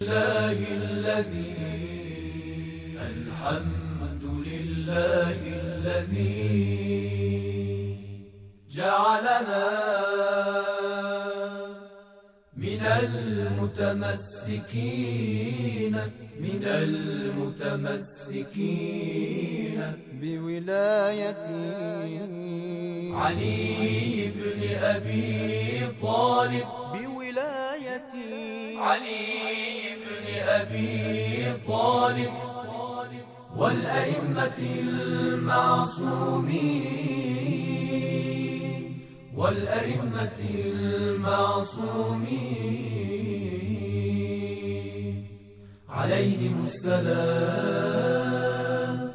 لله الذي الحمد لله الذي جعلنا من المتمسكين بولاية علي بن أبي طالب والأئمة المعصومين عليهم السلام.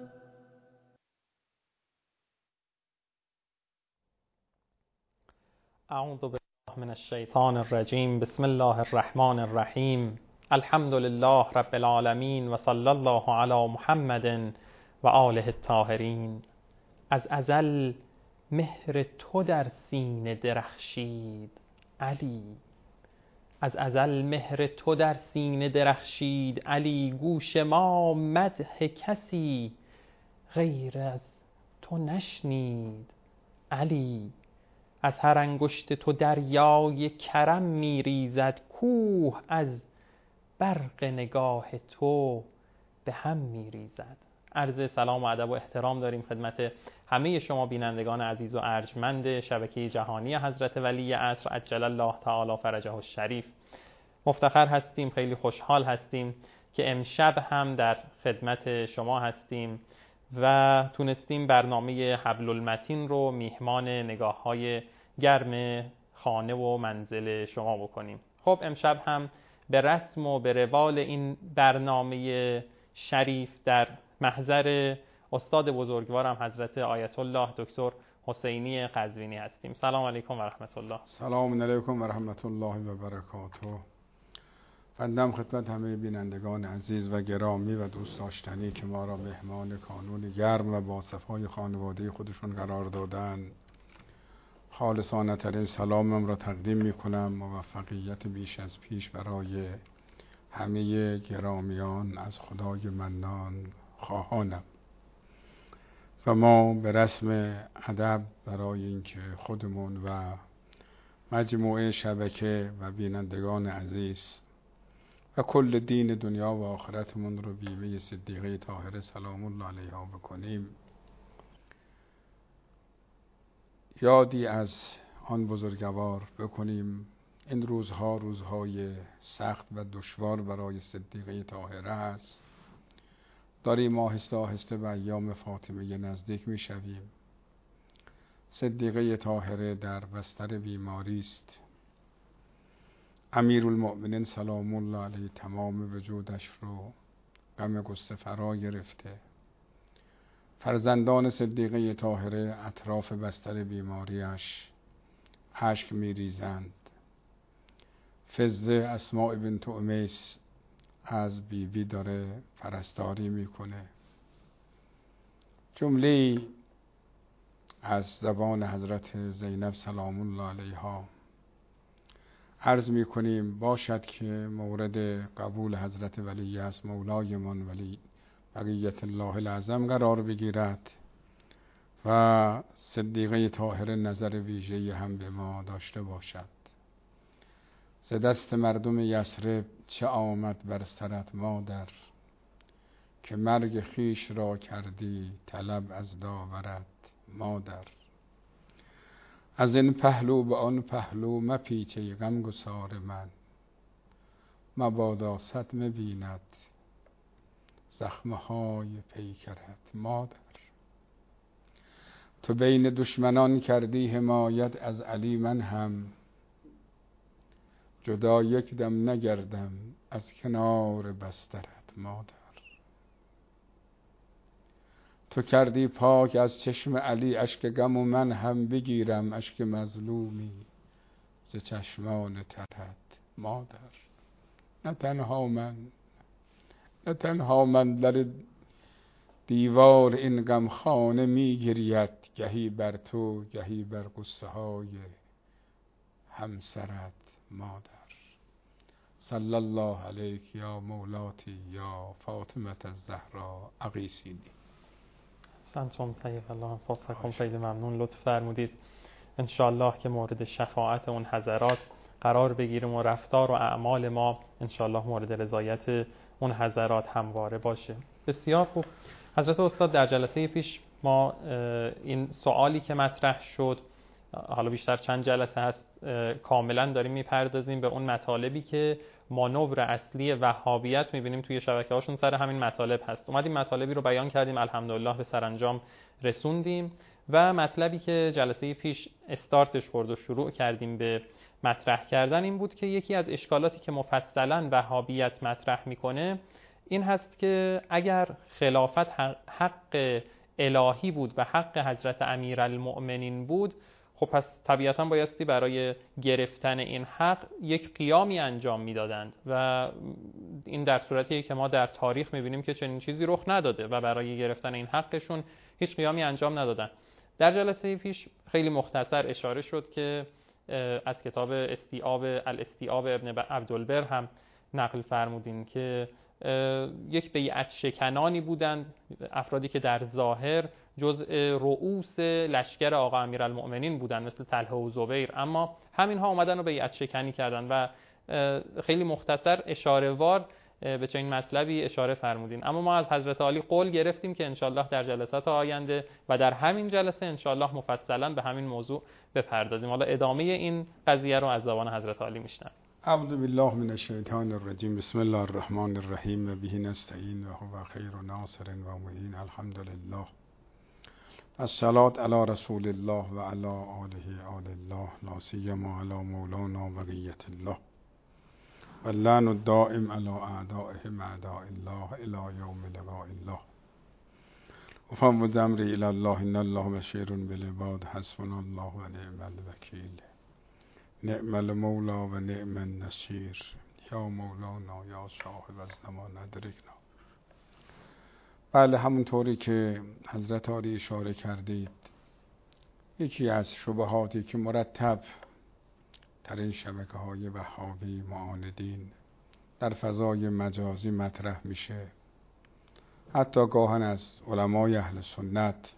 اعوذ بالله من الشیطان الرجیم. بسم الله الرحمن الرحیم. الحمد لله رب العالمین و صلی الله علی محمد و آله الطاهرین. از ازل مهر تو در سینه درخشید علی، از ازل مهر تو در سینه درخشید علی. گوش ما مدح کسی غیر از تو نشنید علی. از هر انگشت تو دریای کرم می ریزد، کوه از برق نگاه تو به هم می ریزد. عرض سلام و ادب و احترام داریم خدمت همه شما بینندگان عزیز و ارجمند شبکه جهانی حضرت ولی عصر عجل الله تعالی فرجه الشریف. مفتخر هستیم، خیلی خوشحال هستیم که امشب هم در خدمت شما هستیم و تونستیم برنامه حبل المتین رو میهمان نگاه‌های گرم خانه و منزل شما بکنیم. خب امشب هم به رسم و به روال این برنامه شریف در محضر استاد بزرگوارم حضرت آیت الله دکتر حسینی قزوینی هستیم. سلام علیکم و رحمت الله. سلام علیکم و رحمت الله و برکاته. بندم خدمت همه بینندگان عزیز و گرامی و دوست داشتنی که ما را مهمان کانون گرم و با صفای خانواده خودشون قرار دادن، خالصانه ترین سلامم را تقدیم می کنم. موفقیت بیش از پیش برای همه گرامیان از خدای منان خواهانم. و ما به رسم ادب برای اینکه خودمون و مجموعه شبکه و بینندگان عزیز و کل دین دنیا و آخرتمون رو بیمه صدیقه طاهره سلام الله علیها بکنیم، یادی از آن بزرگوار بکنیم. این روزها روزهای سخت و دشوار برای صدیقه طاهره است. داریم آهسته آهسته به ایام فاطمه نزدیک می شویم. صدیقه طاهره در بستر بیماری است. امیرالمؤمنین سلام الله علیه تمام وجودش رو غم غصه فرا گرفته. فرزندان صدیقه طاهره اطراف بستر بیماریش اشک می ریزند. فزه اسماء بنت امیس از بیبی داره پرستاری میکنه. جمله از زبان حضرت زینب سلام الله علیها عرض میکنیم باشد که مورد قبول حضرت ولی است مولای من ولی بقیت الله العظم قرار بگیرد و صدیقه طاهره نظر ویژه‌ای هم به ما داشته باشد. ز دست مردم یثرب چه آمد بر سرت مادر، که مرگ خیش را کردی طلب از داورت مادر. از این پهلو به آن پهلو مپیچ ای غمگسار من، مبادا صدمه بیند زخمهای پیکرت مادر. تو بین دشمنان کردی حمایت از علی، من هم جدا یک دم نگردم از کنار بسترت مادر. تو کردی پاک از چشم علی اشک غم و من هم بگیرم اشک مظلومی ز چشمان ترت مادر. نه تنها من در دیوار این غمخانه می گرید، گهی بر تو گهی بر قصه های همسرت مادر. صلی الله علیک یا مولاتی یا فاطمه الزهرا اغیثینی. سنتم طیب الله انفاسکم. خیلی ممنون، لطف فرمودید. انشاءالله که مورد شفاعت اون حضرات قرار بگیریم و رفتار و اعمال ما انشاءالله مورد رضایت اون حضرات همواره باشه. بسیار خوب. حضرت استاد در جلسه پیش ما این سوالی که مطرح شد، حالا بیشتر چند جلسه هست کاملا داریم میپردازیم به اون مطالبی که مانور اصلی وهابیت میبینیم توی شبکه هاشون سر همین مطالب هست. اومدیم مطالبی رو بیان کردیم، الحمدلله به سرانجام رسوندیم و مطلبی که جلسه پیش استارتش خورد و شروع کردیم به مطرح کردن این بود که یکی از اشکالاتی که مفصلا وهابیت مطرح میکنه این هست که اگر خلافت حق الهی بود و حق حضرت امیرالمؤمنین بود، خب پس طبیعتا بایستی برای گرفتن این حق یک قیامی انجام میدادند و این در صورتیه که ما در تاریخ میبینیم که چنین چیزی رخ نداده و برای گرفتن این حقشون هیچ قیامی انجام ندادن. در جلسه پیش خیلی مختصر اشاره شد که از کتاب الاستیعاب ابن عبدالبر هم نقل فرمودین که یک بیعت شکنانی بودند، افرادی که در ظاهر جزء رؤوس لشکر آقا امیرالمؤمنین بودند مثل طلحه و زبیر، اما همینها اومدن و بیعت شکنی کردن و خیلی مختصر اشاره وار به چنین مطلبی اشاره فرمودین. اما ما از حضرت علی قول گرفتیم که انشالله در جلسات آینده و در همین جلسه انشالله مفصلا به همین موضوع بپردازیم. حالا ادامه این قضیه رو از زبان حضرت علی میشنویم. اعوذ بالله من الشیطان الرجیم. بسم الله الرحمن الرحیم و به نستعین و هو خیر ناصر و معین. الحمد لله. الصلاة علی رسول الله و علی آله آل الله، لا سیما علی مولانا بقیة الله، و اللعن الدائم علی اعدائهم اعداء الله الی یوم لقاء الله. افوض امری الی الله ان الله بشیر بالعباد، حسبنا الله و نعم الوکیل، نعم المولا و نعم النصیر، یا مولانا یا صاحب الزمان ادرکنا. بله، همونطوری که حضرت عالی اشاره کردید، یکی از شبهاتی که مرتب در این شبکه‌های وهابی معاندین در فضای مجازی مطرح میشه، حتی گاهن از علمای اهل سنت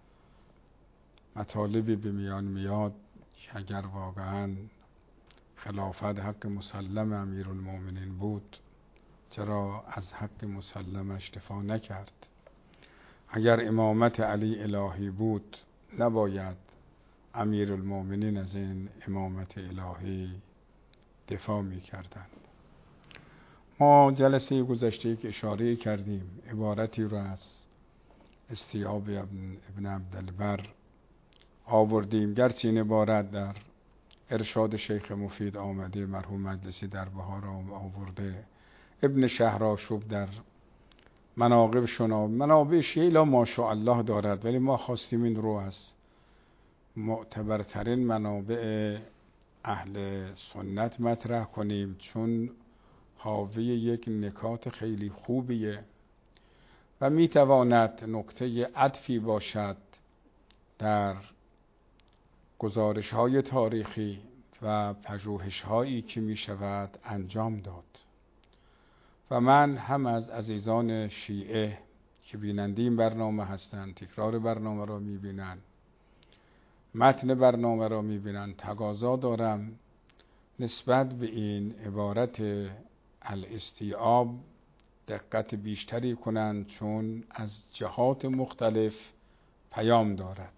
مطالبی به میان میاد که اگر واقعا خلافت حق مسلم امیرالمؤمنین بود چرا از حق مسلمش دفاع نکرد؟ اگر امامت علی الهی بود نباید امیرالمؤمنین از این امامت الهی دفاع میکردند. ما جلسه گذشته که اشاره کردیم عبارتی رو از استیعاب ابن عبدالبر آوردیم، گرچه این عبارت در ارشاد شیخ مفید آمده، مرحوم مجلسی در بهار آورده، ابن شهرآشوب در مناقب منابع شیعه ماشاءالله دارد، ولی ما خواستیم این رو از معتبرترین منابع اهل سنت مطرح کنیم، چون حاوی یک نکات خیلی خوبیه و میتواند نکته عطفی باشد در گزارش های تاریخی و پژوهش هایی که می شود انجام داد. و من هم از عزیزان شیعه که بیننده این برنامه هستند، تکرار برنامه را می بینند، متن برنامه را می بینند، تقاضا دارم نسبت به این عبارت الاستیعاب دقت بیشتری کنند، چون از جهات مختلف پیام دارد.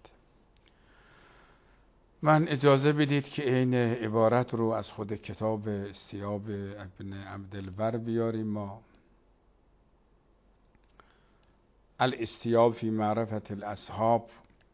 من اجازه بدید که این عبارت رو از خود کتاب استیعاب ابن عبدالبر بیاریم. ما الاستیعاب فی معرفت الاصحاب،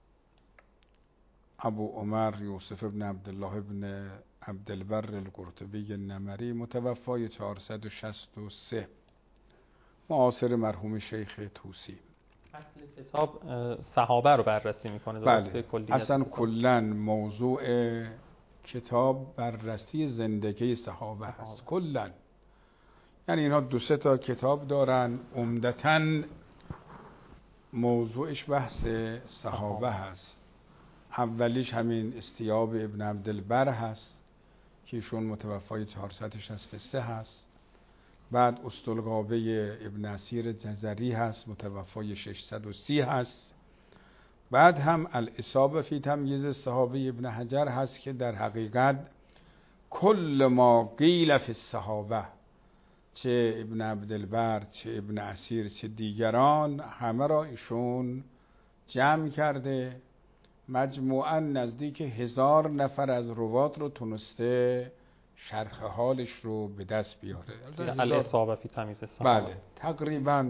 ابو عمر یوسف ابن عبدالله ابن عبدالبر القرطبی النمری، متوفای 463، معاصر مرحوم شیخ طوسی. اصل کتاب صحابه رو بررسی میکنه. بله، اصلا کلن موضوع کتاب بررسی زندگی صحابه هست کلن. یعنی اینها 2-3 تا کتاب دارن، عمدتاً موضوعش بحث صحابه هست. اولیش همین استیعاب ابن عبدالبر هست که ایشون متوفای 463 هست. بعد اسطلغابه ابن اسیر جزری هست متوفای 630 هست. بعد هم الاصابه فی تمییز الصحابه ابن حجر هست که در حقیقت کل ما قیل فی الصحابه، چه ابن عبدالبر چه ابن اسیر چه دیگران، همه را ایشون جمع کرده. مجموعاً نزدیک 1000 نفر از روات رو تونسته شرح حالش رو به دست بیاره. الاصابه فی تمییز الصحابه. بله، تقریباً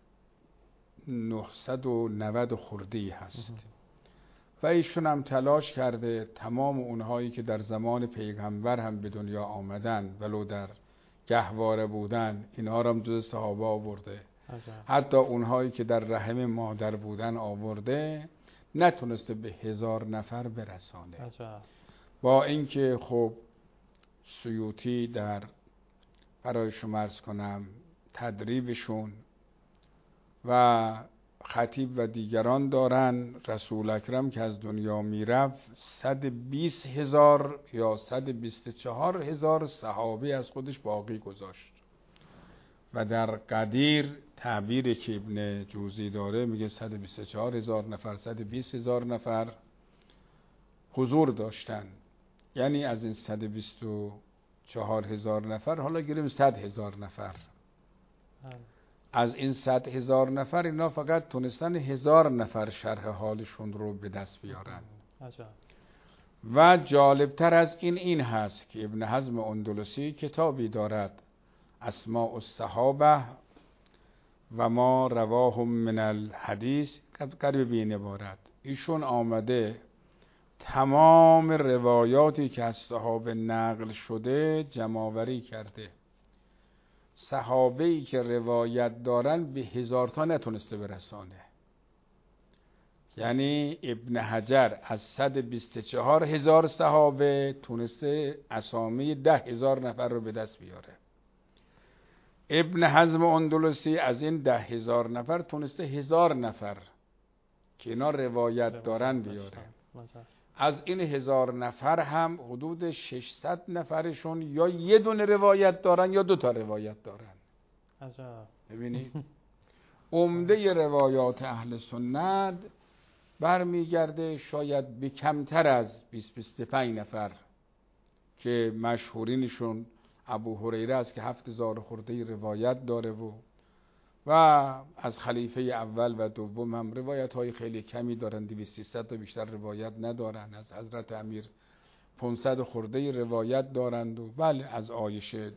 990 خورده‌ای هست. و ایشون هم تلاش کرده تمام اونهایی که در زمان پیغمبر هم به دنیا آمدن ولو در گهواره بودن، اینها را هم جز صحابه آورده. حتی اونهایی که در رحم مادر بودن آورده، نتونسته به 1000 نفر برسانه. با اینکه خب سیوطی در برای شما عرض کنم تدریبشون و خطیب و دیگران دارن، رسول اکرم که از دنیا میرفت 120,000 یا 124,000 صحابه از خودش باقی گذاشت. و در قدیر تعبیری که ابن جوزی داره میگه 124,000 نفر 120,000 نفر حضور داشتن. یعنی از این 124,000 نفر حالا گیریم 100,000 نفر، از این 100,000 نفر اینا فقط تونستن 1000 نفر شرح حالشون رو به دست بیارن. و جالبتر از این هست که ابن حزم اندلسی کتابی دارد اسماء الصحابه و ما رواهم من الحدیث، قریب به این عبارت ایشون آمده تمام روایاتی که از صحابه نقل شده جمع‌آوری کرده. صحابه‌ای که روایت دارن به 1000 تا نتونسته برسانه. یعنی ابن حجر از 124,000 صحابه تونسته اسامی 10,000 نفر رو به دست بیاره. ابن حزم اندلسی از این 10,000 نفر تونسته 1000 نفر که اینا روایت دارن بیاره. از این 1000 نفر هم حدود 600 نفرشون یا یه دونه روایت دارن یا 2 تا روایت دارن. ببینید عمده روایات اهل سنت برمیگرده شاید به کمتر از 20-25 نفر که مشهورینشون ابو هریره است که 7000 خورده روایت داره و از خلیفه اول و دوم هم روایت های خیلی کمی دارن، 200-300 تا بیشتر روایت ندارن. از حضرت امیر 500 خورده روایت دارند و بله از عایشه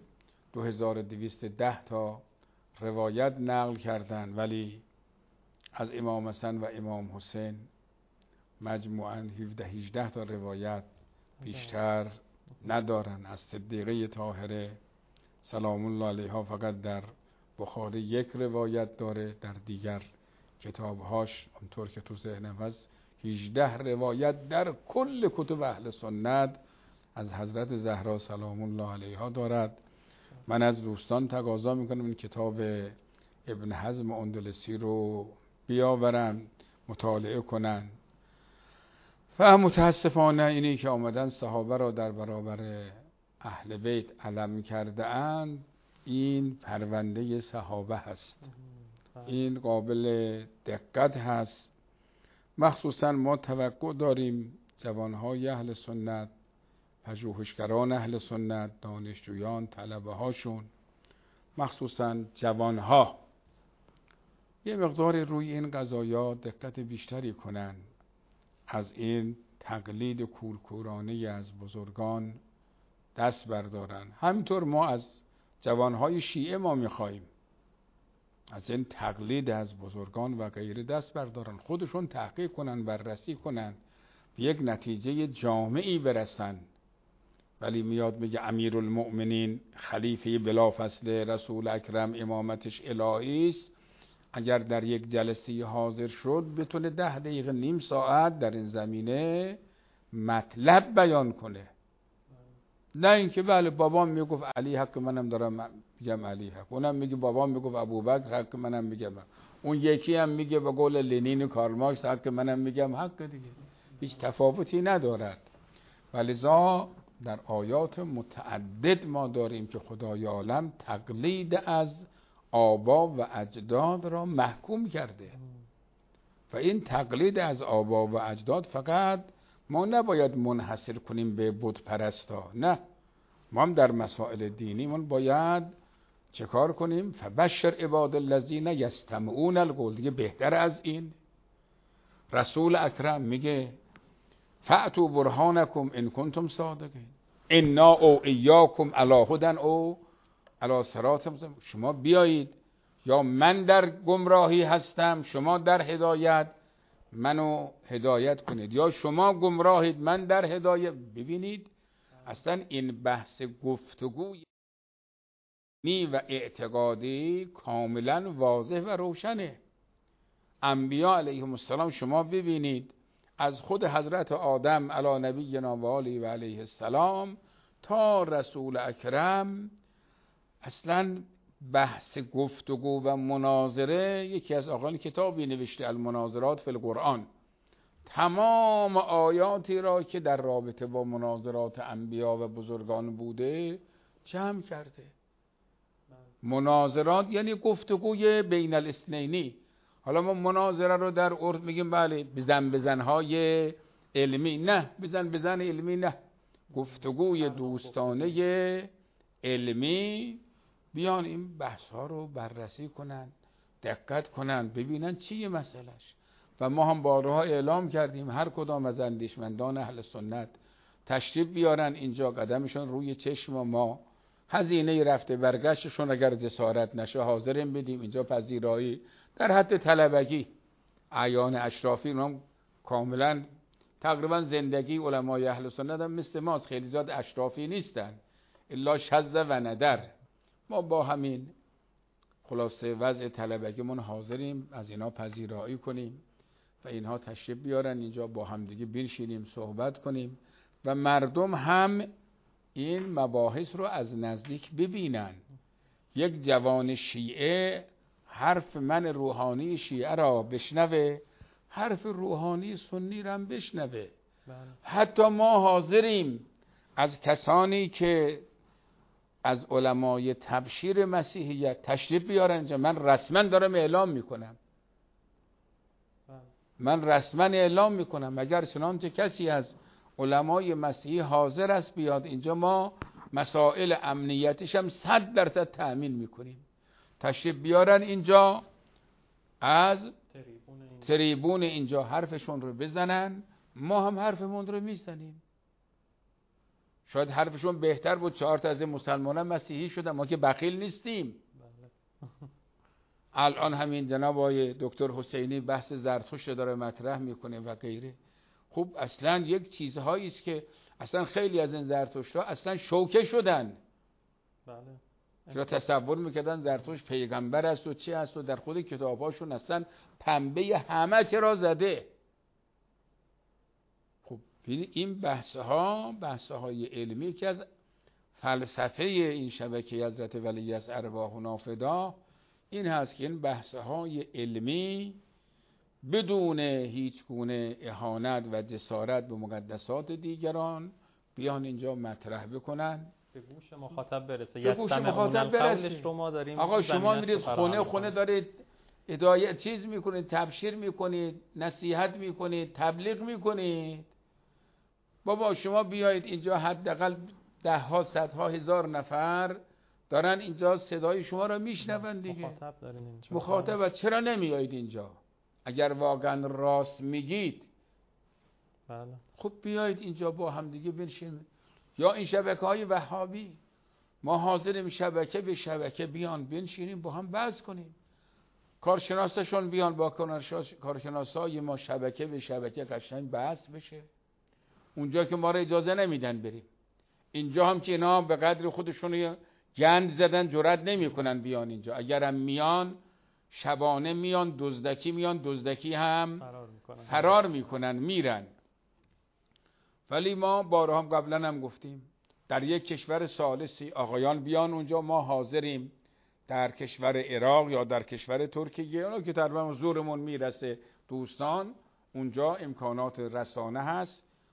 2210 تا روایت نقل کردن، ولی از امام حسن و امام حسین مجموعاً 17-18 تا روایت بیشتر ندارن. از صدیقه طاهره سلام الله علیها فقط در بخاری 1 روایت داره، در دیگر کتابهاش اونطور که تو ذهنم هست 18 روایت در کل کتب اهل سنت از حضرت زهرا سلام الله علیها دارد. من از دوستان تقاضا میکنم این کتاب ابن حزم اندلسی رو بیاورن مطالعه کنن. و متاسفانه اینی که آمدن صحابه را در برابر اهل بیت علم کرده اند، این پرونده صحابه هست، این قابل دقت هست. مخصوصا ما توقع داریم جوانهای اهل سنت، پژوهشگران اهل سنت، دانشجویان، طلبه هاشون، مخصوصا جوانها یه مقدار روی این قضایا دقت بیشتری کنن، از این تقلید کورکورانه از بزرگان دست بردارن. همینطور ما از جوانهای شیعه ما میخواییم از این تقلید از بزرگان و غیره دست بردارن، خودشون تحقیق کنن، بررسی کنن، به یک نتیجه جامعی برسن. ولی میاد میگه امیرالمؤمنین خلیفه بلافاصله رسول اکرم امامتش الهی است، اگر در یک جلسه حاضر شد بتونه 10 دقیقه نیم ساعت در این زمینه مطلب بیان کنه. نه اینکه بله بابام میگفت علی حق، منم دارم میگم علی حق، اونم میگه بابام میگفت ابوبکر حق، منم میگم، اون یکی هم میگه به قول لنین و کارل مارکس حق، منم میگم حق دیگه، هیچ تفاوتی ندارد. ولذا در آیات متعدد ما داریم که خدای عالم تقلید از آبا و اجداد را محکوم کرده و این تقلید از آبا و اجداد فقط ما نباید منحصر کنیم به بت پرستا، نه، ما هم در مسائل دینی من باید چه کار کنیم؟ فبشر عباد الذین یستمعون القول. دیگه بهتر از این رسول اکرم میگه فأتوا برهانکم ان کنتم صادقین انا او ایاکم علی هدی او علی صراط مستقیم. شما بیایید، یا من در گمراهی هستم شما در هدایت، منو هدایت کنید، یا شما گمراهید من در هدایت. ببینید اصلا این بحث گفتگوی و اعتقادی کاملا واضح و روشنه. انبیا علیهم السلام شما ببینید از خود حضرت آدم علی نبینا و آله و علیه السلام تا رسول اکرم اصلا بحث گفتگو و مناظره، یکی از آقایان کتابی نوشته المناظرات فی القرآن، تمام آیاتی را که در رابطه با مناظرات انبیا و بزرگان بوده جمع کرده. مناظرات یعنی گفتگوی بین الاثنینی. حالا ما مناظره رو در عرف میگیم بله بزنهای علمی، نه بزن علمی، نه، گفتگوی دوستانه علمی. بیان این بحث ها رو بررسی کنن، دقت کنن، ببینن چیه مسئلهش. و ما هم بارها اعلام کردیم هر کدام از اندیشمندان اهل سنت تشریف بیارن اینجا، قدمشون روی چشم ما، هزینه رفته برگشتشون اگر جسارت نشه حاضریم بدیم اینجا، پذیرایی در حد طلبگی. اعیان اشرافی هم کاملا تقریبا زندگی علمای اهل سنت هم مثل ماست، خیلی زیاد اشرافی نیستن الا شذ و ندر. ما با همین خلاصه وضع طلبگیمون حاضریم از اینا پذیرایی کنیم و اینها تشریف بیارن اینجا، با همدیگه بنشینیم صحبت کنیم و مردم هم این مباحث رو از نزدیک ببینن. یک جوان شیعه حرف من روحانی شیعه را بشنوه، حرف روحانی سنی را هم بشنوه. حتی ما حاضریم از کسانی که از علمای تبشیر مسیحیت تشریف بیارن اینجا. من رسما دارم اعلام میکنم، اگر چنانچه کسی از علمای مسیحی حاضر است بیاد اینجا، ما مسائل امنیتش هم 100% تأمین میکنیم. تشریف بیارن اینجا، از تریبون اینجا حرفشون رو بزنن، ما هم حرفمون رو میزنیم. شاید حرفشون بهتر بود 4 تا از مسلمانان مسیحی شدن، ما که بخیل نیستیم. الان همین جناب آقای دکتر حسینی بحث زرتشت داره مطرح میکنه و غیره. خب اصلا یک چیزهایی است که اصلا خیلی از این زرتشت‌ها اصلا شوکه شدن. چرا تصور میکردن زرتشت پیغمبر است و چی است و در خود کتاباشون اصلا پنبه همه چی را زده. خب این بحث‌های علمی که از فلسفه این شبکه حضرت ولی از ارواحنا فدا این هست که این بحث‌های علمی بدون هیچ گونه اهانت و جسارت به مقدسات دیگران بیان اینجا مطرح بکنن، به گوش مخاطب برسه. به گوش مخاطب برسه. آقا شما میرید خونه دارید هدایت چیز میکنید، تبشیر میکنید، نصیحت میکنید، تبلیغ میکنید. بابا شما بیایید اینجا، حداقل 10 ها 100 ها 1000 نفر دارن اینجا صدای شما را میشنون دیگه. مخاطب چرا نمیایید اینجا؟ اگر واقعا راست میگید بله. خب بیایید اینجا با هم دیگه بنشین. یا این شبکه‌های وهابی، ما حاضریم شبکه به شبکه بیان بنشینیم با هم بحث کنیم. کارشناساشون بیان با کارشناسای ما شبکه به شبکه قشنگ بحث بشه. اونجا که ما را اجازه نمیدن بریم، اینجا هم که اینا به قدر خودشون گند زدن جرئت نمیکنن بیان اینجا. اگرم میان شبانه میان، دزدکی هم فرار میکنن میرن. ولی ما بارها هم قبلا هم گفتیم در یک کشور ثالثی آقایان بیان اونجا، ما حاضریم در کشور عراق یا در کشور ترکیه، اونا که تقریبا زورمون میرسه دوستان، اونجا امکانات رسانه هست،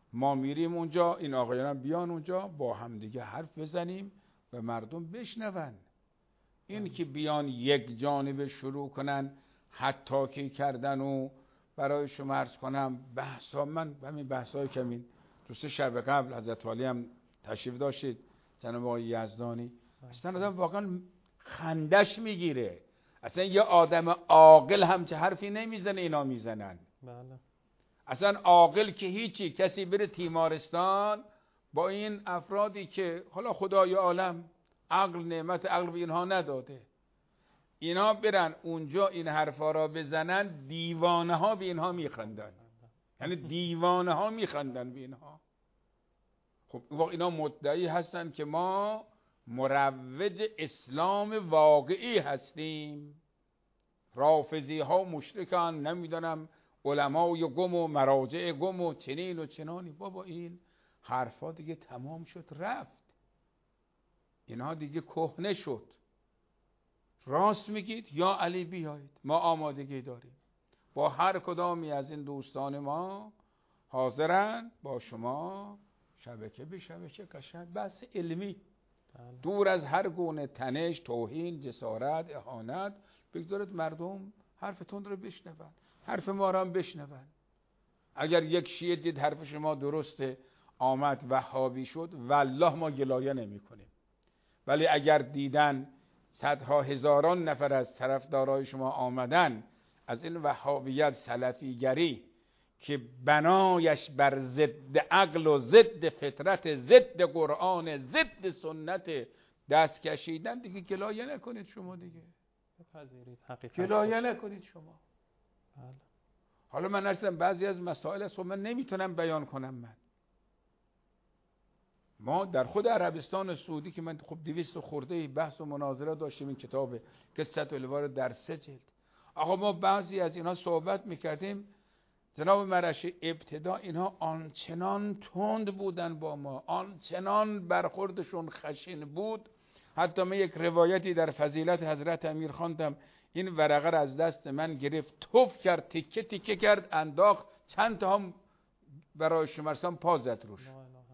ما میریم اونجا، این آقایان بیان اونجا با همدیگه حرف بزنیم و مردم بشنون. این که بیان یک جانبه شروع کنن حتی که کردن و برای شما عرض کنم بحثا، من همین بحثای کمین 2-3 شب قبل حضرت والی هم تشریف داشتید، جناب آقای یزدانی، اصلا آدم واقعا خندش میگیره. اصلا یه آدم عاقل همچه حرفی نمیزنه، اینا میزنن. بله. اصلا عاقل که هیچی، کسی بره تیمارستان با این افرادی که حالا خدای عالم عقل، نعمت عقل به اینها نداده، اینها برن اونجا این حرفا را بزنن، دیوانه ها به اینها میخندن. یعنی دیوانه ها میخندن به اینها. خب اینا مدعی هستن که ما مروج اسلام واقعی هستیم. رافضی ها مشرکان، نمیدونم علمای گم و مراجع گم و چنین و چنانی. بابا این حرفا دیگه تمام شد رفت، اینها دیگه کهنه شد. راست میگید یا علی بیایید، ما آمادگی داریم، با هر کدامی از این دوستان ما حاضرن با شما شبکه به شبکه قشنگ بحث علمی، دور از هر گونه تنش، توهین، جسارت، اهانت، بگذارید مردم حرفتون رو بشنون، حرف ما رو هم بشنون. اگر یک شیعه دید حرف شما درسته آمد وهابی شد، والله ما گلایه نمی کنیم. ولی اگر دیدن صدها هزاران نفر از طرفدارای شما آمدن از این وهابیت، سلفیگری که بنایش بر ضد عقل و ضد فطرت، ضد قرآن، ضد سنت دست کشیدن، دیگه گلایه نکنید شما، دیگه بپذیرید حقیقت، گلایه نکنید شما. بله. حالا من نرسیدم بعضی از مسائل است من نمیتونم بیان کنم. ما در خود عربستان سعودی که من خب 200 خورده بحث و مناظره داشتیم، این کتاب قصة الوارد در 3 جلد. آقا ما بعضی از اینها صحبت میکردیم، جناب مرشی ابتدا اینها آنچنان تند بودن با ما، آنچنان برخوردشون خشن بود، حتی من یک روایتی در فضیلت حضرت امیر خواندم، این ورقه را از دست من گرفت، توف کرد، تیکه تیکه کرد، انداخت، چند تا هم برای شمرسان پا زد روش.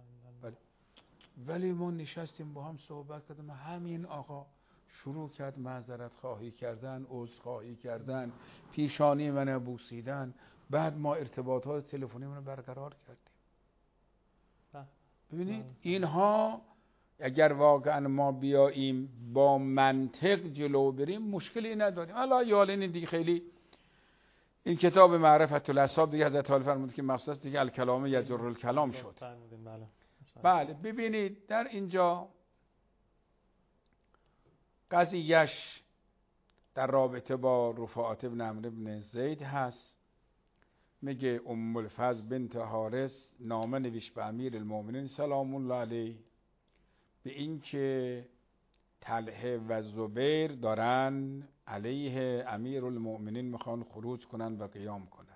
ولی ما نشستیم با هم صحبت کردیم، همین آقا شروع کرد معذرت خواهی کردن، عذر خواهی کردن، پیشانی من بوسیدن، بعد ما ارتباطات تلفنی من برقرار کردیم. ببینید اینها اگر واقعا ما بیاییم با منطق جلو بریم مشکلی نداریم. حالا یالین دیگه خیلی این کتاب معرفت الاصحاب دیگه حضرت علی فرمود که مخصوص دیگه الکلام یجر الکلام شد. بله ببینید در اینجا قضیهش در رابطه با رفاعت ابن عمرو بن زید هست. میگه ام الفضل بنت حارث نامه نوشت به امیر المؤمنین سلام الله علیه به این که طلحه و زبیر دارن علیه امیر المؤمنین میخوان خروج کنن و قیام کنن.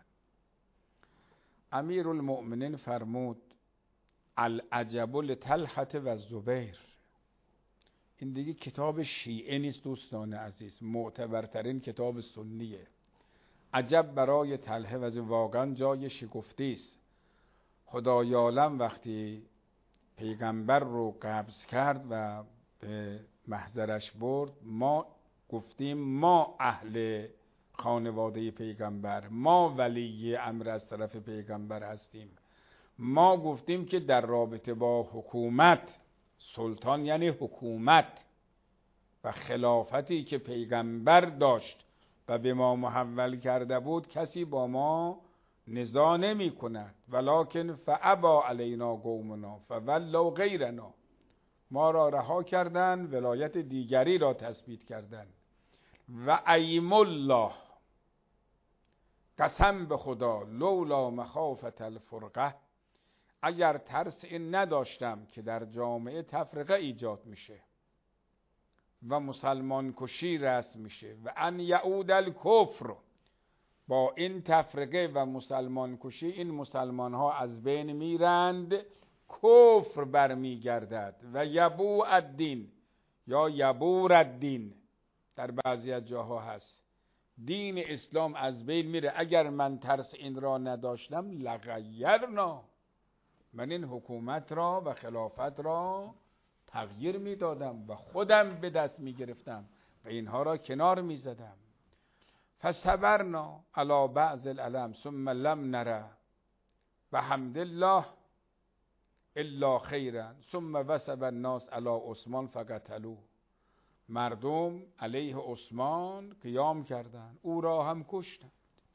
امیر المؤمنین فرمود العجب لطلحه و زبیر. این دیگه کتاب شیعه نیست دوستان عزیز، معتبرترین کتاب سنیه. عجب برای طلحه و زبیر، واقعا جای شگفتی است. خدای عالم وقتی پیغمبر رو قبض کرد و به محضرش برد، ما گفتیم ما اهل خانواده پیغمبر، ما ولی امر از طرف پیغمبر هستیم. ما گفتیم که در رابطه با حکومت، سلطان یعنی حکومت و خلافتی که پیغمبر داشت و به ما محول کرده بود، کسی با ما نزاع نمی کند. ولکن فابا علینا قومنا فولوا غیرنا، ما را رها کردن، ولایت دیگری را تثبیت کردن. و ایم الله، قسم به خدا، لولا مخافت الفرقه، اگر ترس این نداشتم که در جامعه تفرقه ایجاد میشه و مسلمان کشی رسم میشه و ان یعود الکفر، با این تفرقه و مسلمان کشی این مسلمان ها از بین میرند، کفر برمیگردد و یبوء الدین یا یبور الدین در بعضی از جاها هست، دین اسلام از بین میره. اگر من ترس این را نداشتم لغیرنا، من این حکومت را و خلافت را تغییر میدادم و خودم به دست میگرفتم و اینها را کنار میزدم. فصبرنا علی بعض الالم ثم لم نره و حمد الله الا خیرا ثم وثب الناس علی عثمان فقتلوه. مردم علیه عثمان قیام کردند، او را هم کشتند.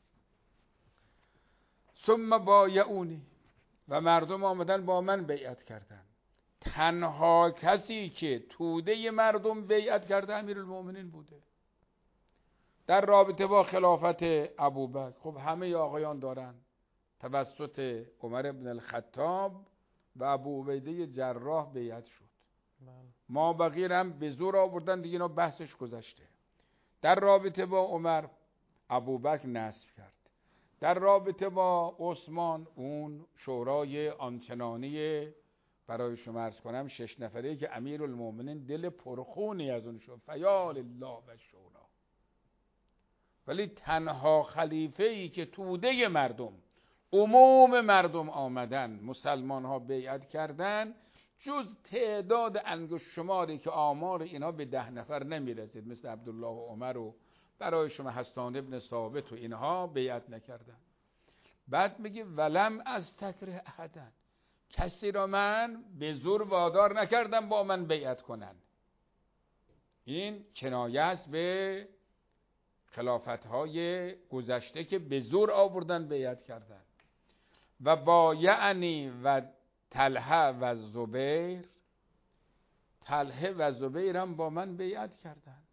ثم بایعونی، و مردم آمدن با من بیعت کردند. تنها کسی که توده مردم بیعت کرده امیرالمومنین بوده در رابطه با خلافت ابوبکر. خب همه آقایان دارن توسط عمر بن الخطاب و ابو عبیده جراح بیعت شد. ما بقیه هم به زور آوردن دیگه، اینا بحثش گذشته. در رابطه با عمر ابوبکر نصب کرد. در رابطه با عثمان اون شورای آنچنانی برای شما عرض کنم 6 نفره که امیرالمومنین دل پرخونی از اون شد، فیال الله و شورا. ولی تنها خلیفه‌ای که توده مردم، عموم مردم آمدن، مسلمان ها بیعت کردن، جز تعداد انگشت شماری که آمار اینا به 10 نفر نمیرسید، مثل عبدالله و عمر و برای شما حسان ابن ثابت و اینها بیعت نکردن. بعد میگه ولم از تکره احدن، کسی را من به زور وادار نکردم با من بیعت کنن. این کنایه است به خلافت‌های گذشته که به زور آوردن بیعت کردن. و بایعنی و طلحه و زبیر، طلحه و زبیر هم با من بیعت کردن.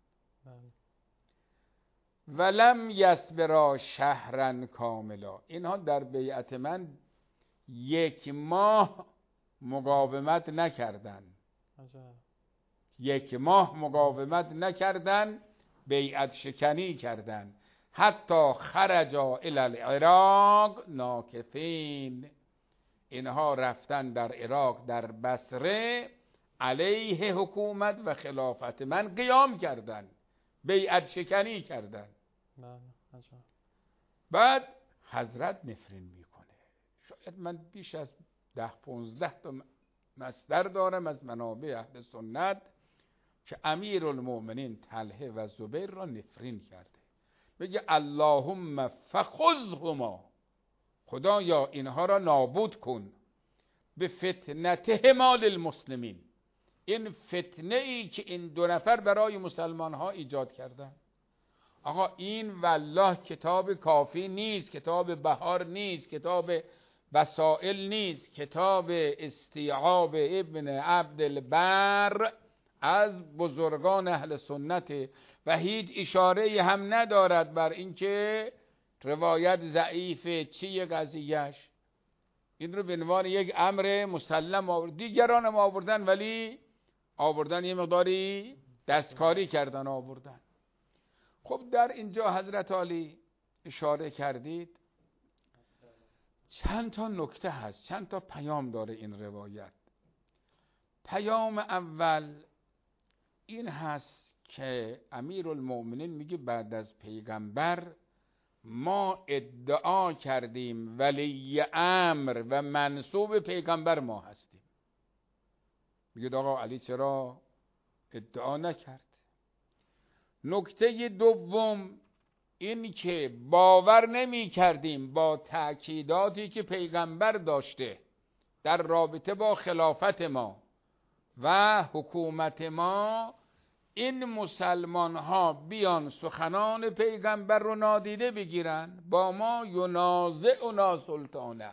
ولم یصبرا شهرا کاملا، اینها در بیعت من 1 ماه مقاومت نکردن. 1 ماه مقاومت نکردن، بیعت شکنی کردن. حتی خرجا الی العراق ناکثین، اینها رفتن در عراق، در بصره، علیه حکومت و خلافت من قیام کردن، بیعت شکنی کردن. بعد حضرت نفرین میکنه. شاید من بیش از 10-15 تا مصدر دارم از منابع اهل سنت که امیرالمومنین طلحه و زبیر را نفرین کرده. بگه اللهم فخذهما، خدایا اینها را نابود کن، به فتنتهما للمسلمین، این فتنه ای که این 2 نفر برای مسلمان ها ایجاد کردن. آقا این والله کتاب کافی نیست، کتاب بهار نیست، کتاب وسائل نیست، کتاب استیعاب ابن عبدالبر از بزرگان اهل سنت و هیچ اشاره هم ندارد بر اینکه روایت ضعیفه چیه قضیهش. این رو به عنوان یک امر مسلم آورد. دیگران هم آوردن، ولی آوردن یه مقداری دستکاری کردن آوردن. خب در اینجا حضرت علی اشاره کردید چند تا نکته هست، چند تا پیام داره این روایت. پیام اول این هست که امیرالمومنین میگه بعد از پیغمبر ما ادعا کردیم ولی امر و منصوب پیغمبر ما هستیم. میگه آقا علی چرا ادعا نکرد؟ نکته دوم این که باور نمی کردیم با تأکیداتی که پیغمبر داشته در رابطه با خلافت ما و حکومت ما، این مسلمان ها بیان سخنان پیغمبر رو نادیده بگیرن، با ما ینازعنا سلطانه،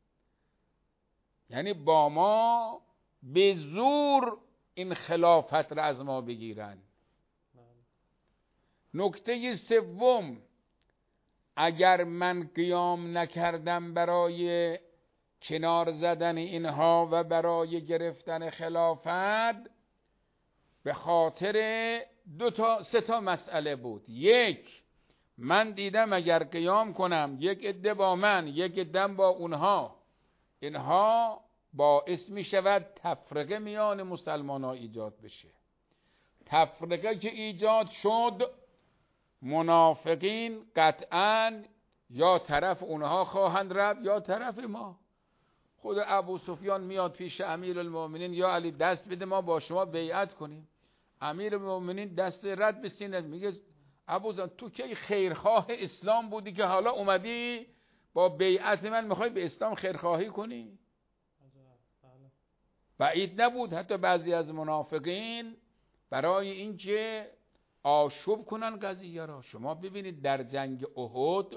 یعنی با ما به زور این خلافت را از ما بگیرن. نکته سوم، اگر من قیام نکردم برای کنار زدن اینها و برای گرفتن خلافت، به خاطر 2-3 تا مسئله بود. یک، من دیدم اگر قیام کنم یک عده با من، یک عده با اونها، اینها باعث می شود تفرقه میان مسلمان ها ایجاد بشه. تفرقه که ایجاد شد، منافقین قطعاً یا طرف اونها خواهند رفت یا طرف ما. خود ابو سفیان میاد پیش امیرالمومنین، یا علی دست بده ما با شما بیعت کنیم. امیرالمومنین دست رد به سینه میگه ابو جان تو که خیرخواه اسلام بودی که حالا اومدی با بیعت من میخوای به اسلام خیرخواهی کنی؟ بعید نبود حتی بعضی از منافقین برای اینکه آشوب کنن قضیه را. شما ببینید در جنگ احد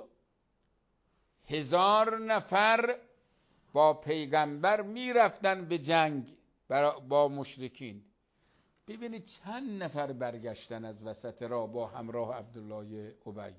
1000 نفر با پیغمبر میرفتن به جنگ با مشرکین. ببینید چند نفر برگشتن از وسط راه با همراه عبدالله ابی.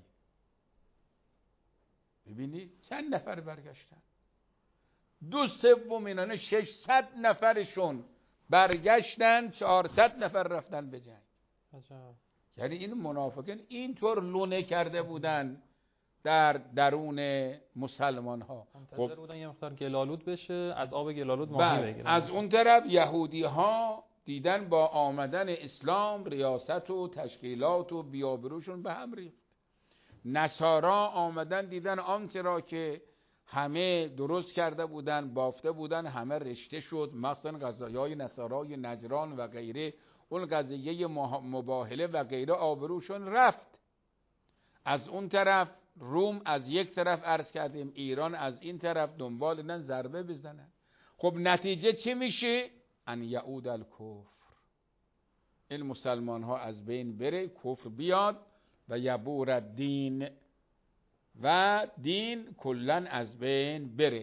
ببینید چند نفر برگشتن. 2/3 اینا 600 نفرشون برگشتن، 400 نفر رفتن به جنگ. یعنی این منافقین اینطور لونه کرده بودن در درون مسلمان ها. منتظر بودن یه مقدار گلالود بشه، از آب گلالود ماهی بگیرن. از اون طرف یهودی ها دیدن با آمدن اسلام ریاست و تشکیلات و بیابروشون به هم ریخت. نصارا آمدن دیدن آنچه را که همه درست کرده بودن، بافته بودن، همه رشته شد. مثلا قضایای نصارای نجران و غیره، اون قضیه مباهله و غیره آبروشون رفت. از اون طرف روم از یک طرف، عرض کردیم ایران از این طرف دنبال اینا ضربه بزنن. خب نتیجه چی میشه؟ ان یعود الکفر، این مسلمان ها از بین بره، کفر بیاد و یبور الدین، و دین کلن از بین بره.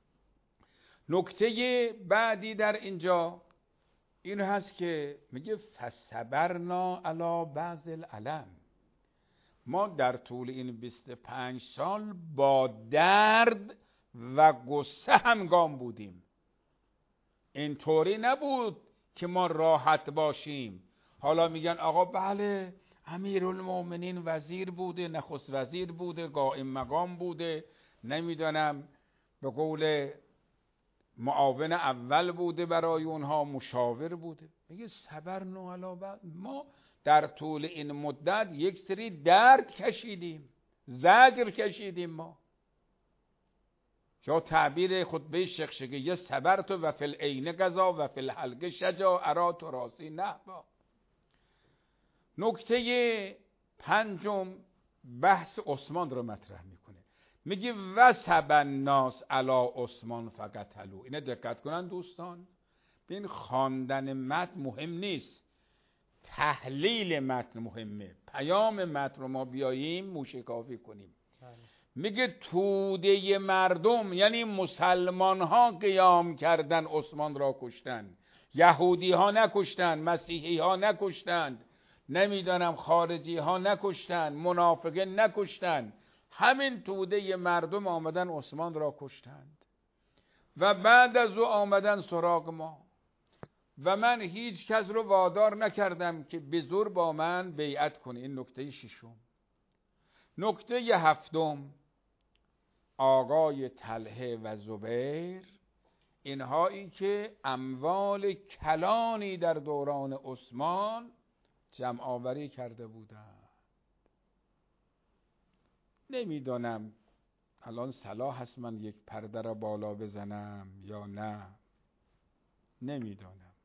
نکته بعدی در اینجا این هست که میگه فصبرنا علی بعض الالم. ما در طول این 25 سال با درد و غصه همگام بودیم. اینطوری نبود که ما راحت باشیم. حالا میگن آقا بله امیرالمومنین وزیر بوده، نخست وزیر بوده، قائم مقام بوده، نمیدونم به قول معاون اول بوده برای اونها، مشاور بوده. میگه صبرنا علی بعض. ما در طول این مدت یک سری درد کشیدیم، زجر کشیدیم ما. یا تعبیر خطبه شقشقیه صبرت و فی العین قضا و فی الحلق شجا ارا تراسی نحبا. نکته 5 بحث عثمان رو مطرح میکنه. میگه وثب الناس علی عثمان فقتلوا. اینه دقت کنن دوستان، این خواندن متن مهم نیست، تحلیل متن مهمه. پیام متن رو ما بیاییم موشکافی کنیم. میگه توده مردم یعنی مسلمان ها قیام کردن، عثمان را کشتن. یهودی ها نکشتن، مسیحی ها نکشتند، نمیدانم خارجی ها نکشتن، منافقین نکشتن. همین توده مردم آمدن عثمان را کشتند و بعد از او آمدن سراغ ما. و من هیچ کس رو وادار نکردم که به زور با من بیعت کنه. این نکته 6. نکته 7 آقای طلحه و زبیر، اینهایی که اموال کلانی در دوران عثمان جمع آوری کرده بودند. نمیدانم الان صلاح هست من یک پرده را بالا بزنم یا نه، نمیدانم.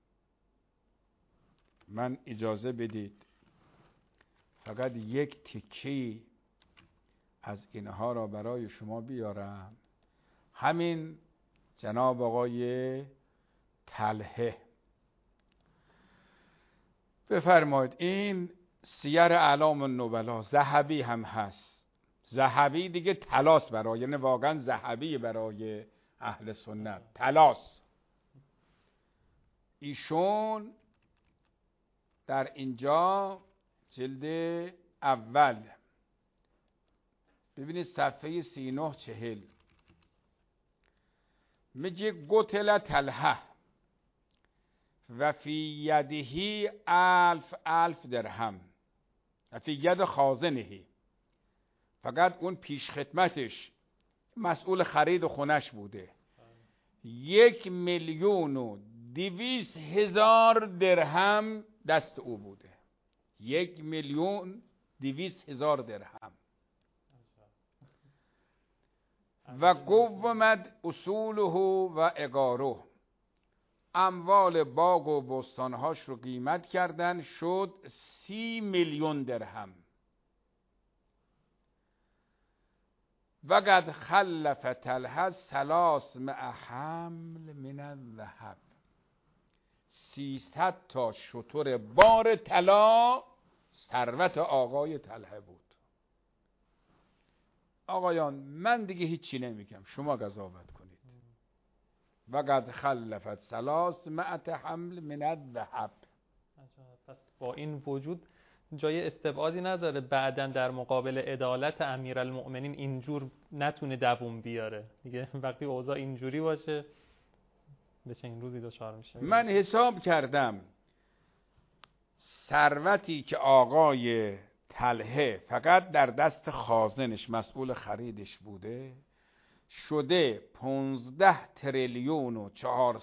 من اجازه بدید فقط یک تکی از اینها را برای شما بیارم. همین جناب آقای طلحه، بفرمایید این سیر اعلام النبلا، ذهبی هم هست. ذهبی دیگه طلاس برای، یعنی واقعا ذهبی برای اهل سنت، طلاس. ایشون در اینجا جلد اول ببینید صفحه 39-40 میگه قتل طلحه و فی یده 1000 درهم و فی ید خازنه. فقط اون پیش خدمتش مسئول خرید خونش بوده. 1,200,000 درهم دست او بوده. 1,200,000 درهم. و قومت اصوله و اگاره، اموال باغ و بستانهاش رو قیمت کردن، شد 30 میلیون درهم. و قد خلف طلحه 300 حمل من الذهب، 300 تا شتر بار طلا ثروت آقای طلحه بود. آقایان من دیگه هیچی نمیگم، شما قضاوت کنید. و قد خلفت 300 حمل من الذهب. پس با این وجود جای استبعادی نداره بعداً در مقابل عدالت امیرالمؤمنین اینجور نتونه دووم بیاره دیگه. وقتی اوضاع اینجوری باشه به چنین روزی دچار میشه. من حساب کردم ثروتی که آقای طلحه فقط در دست خازنش مسئول خریدش بوده شده 15 تریلیون و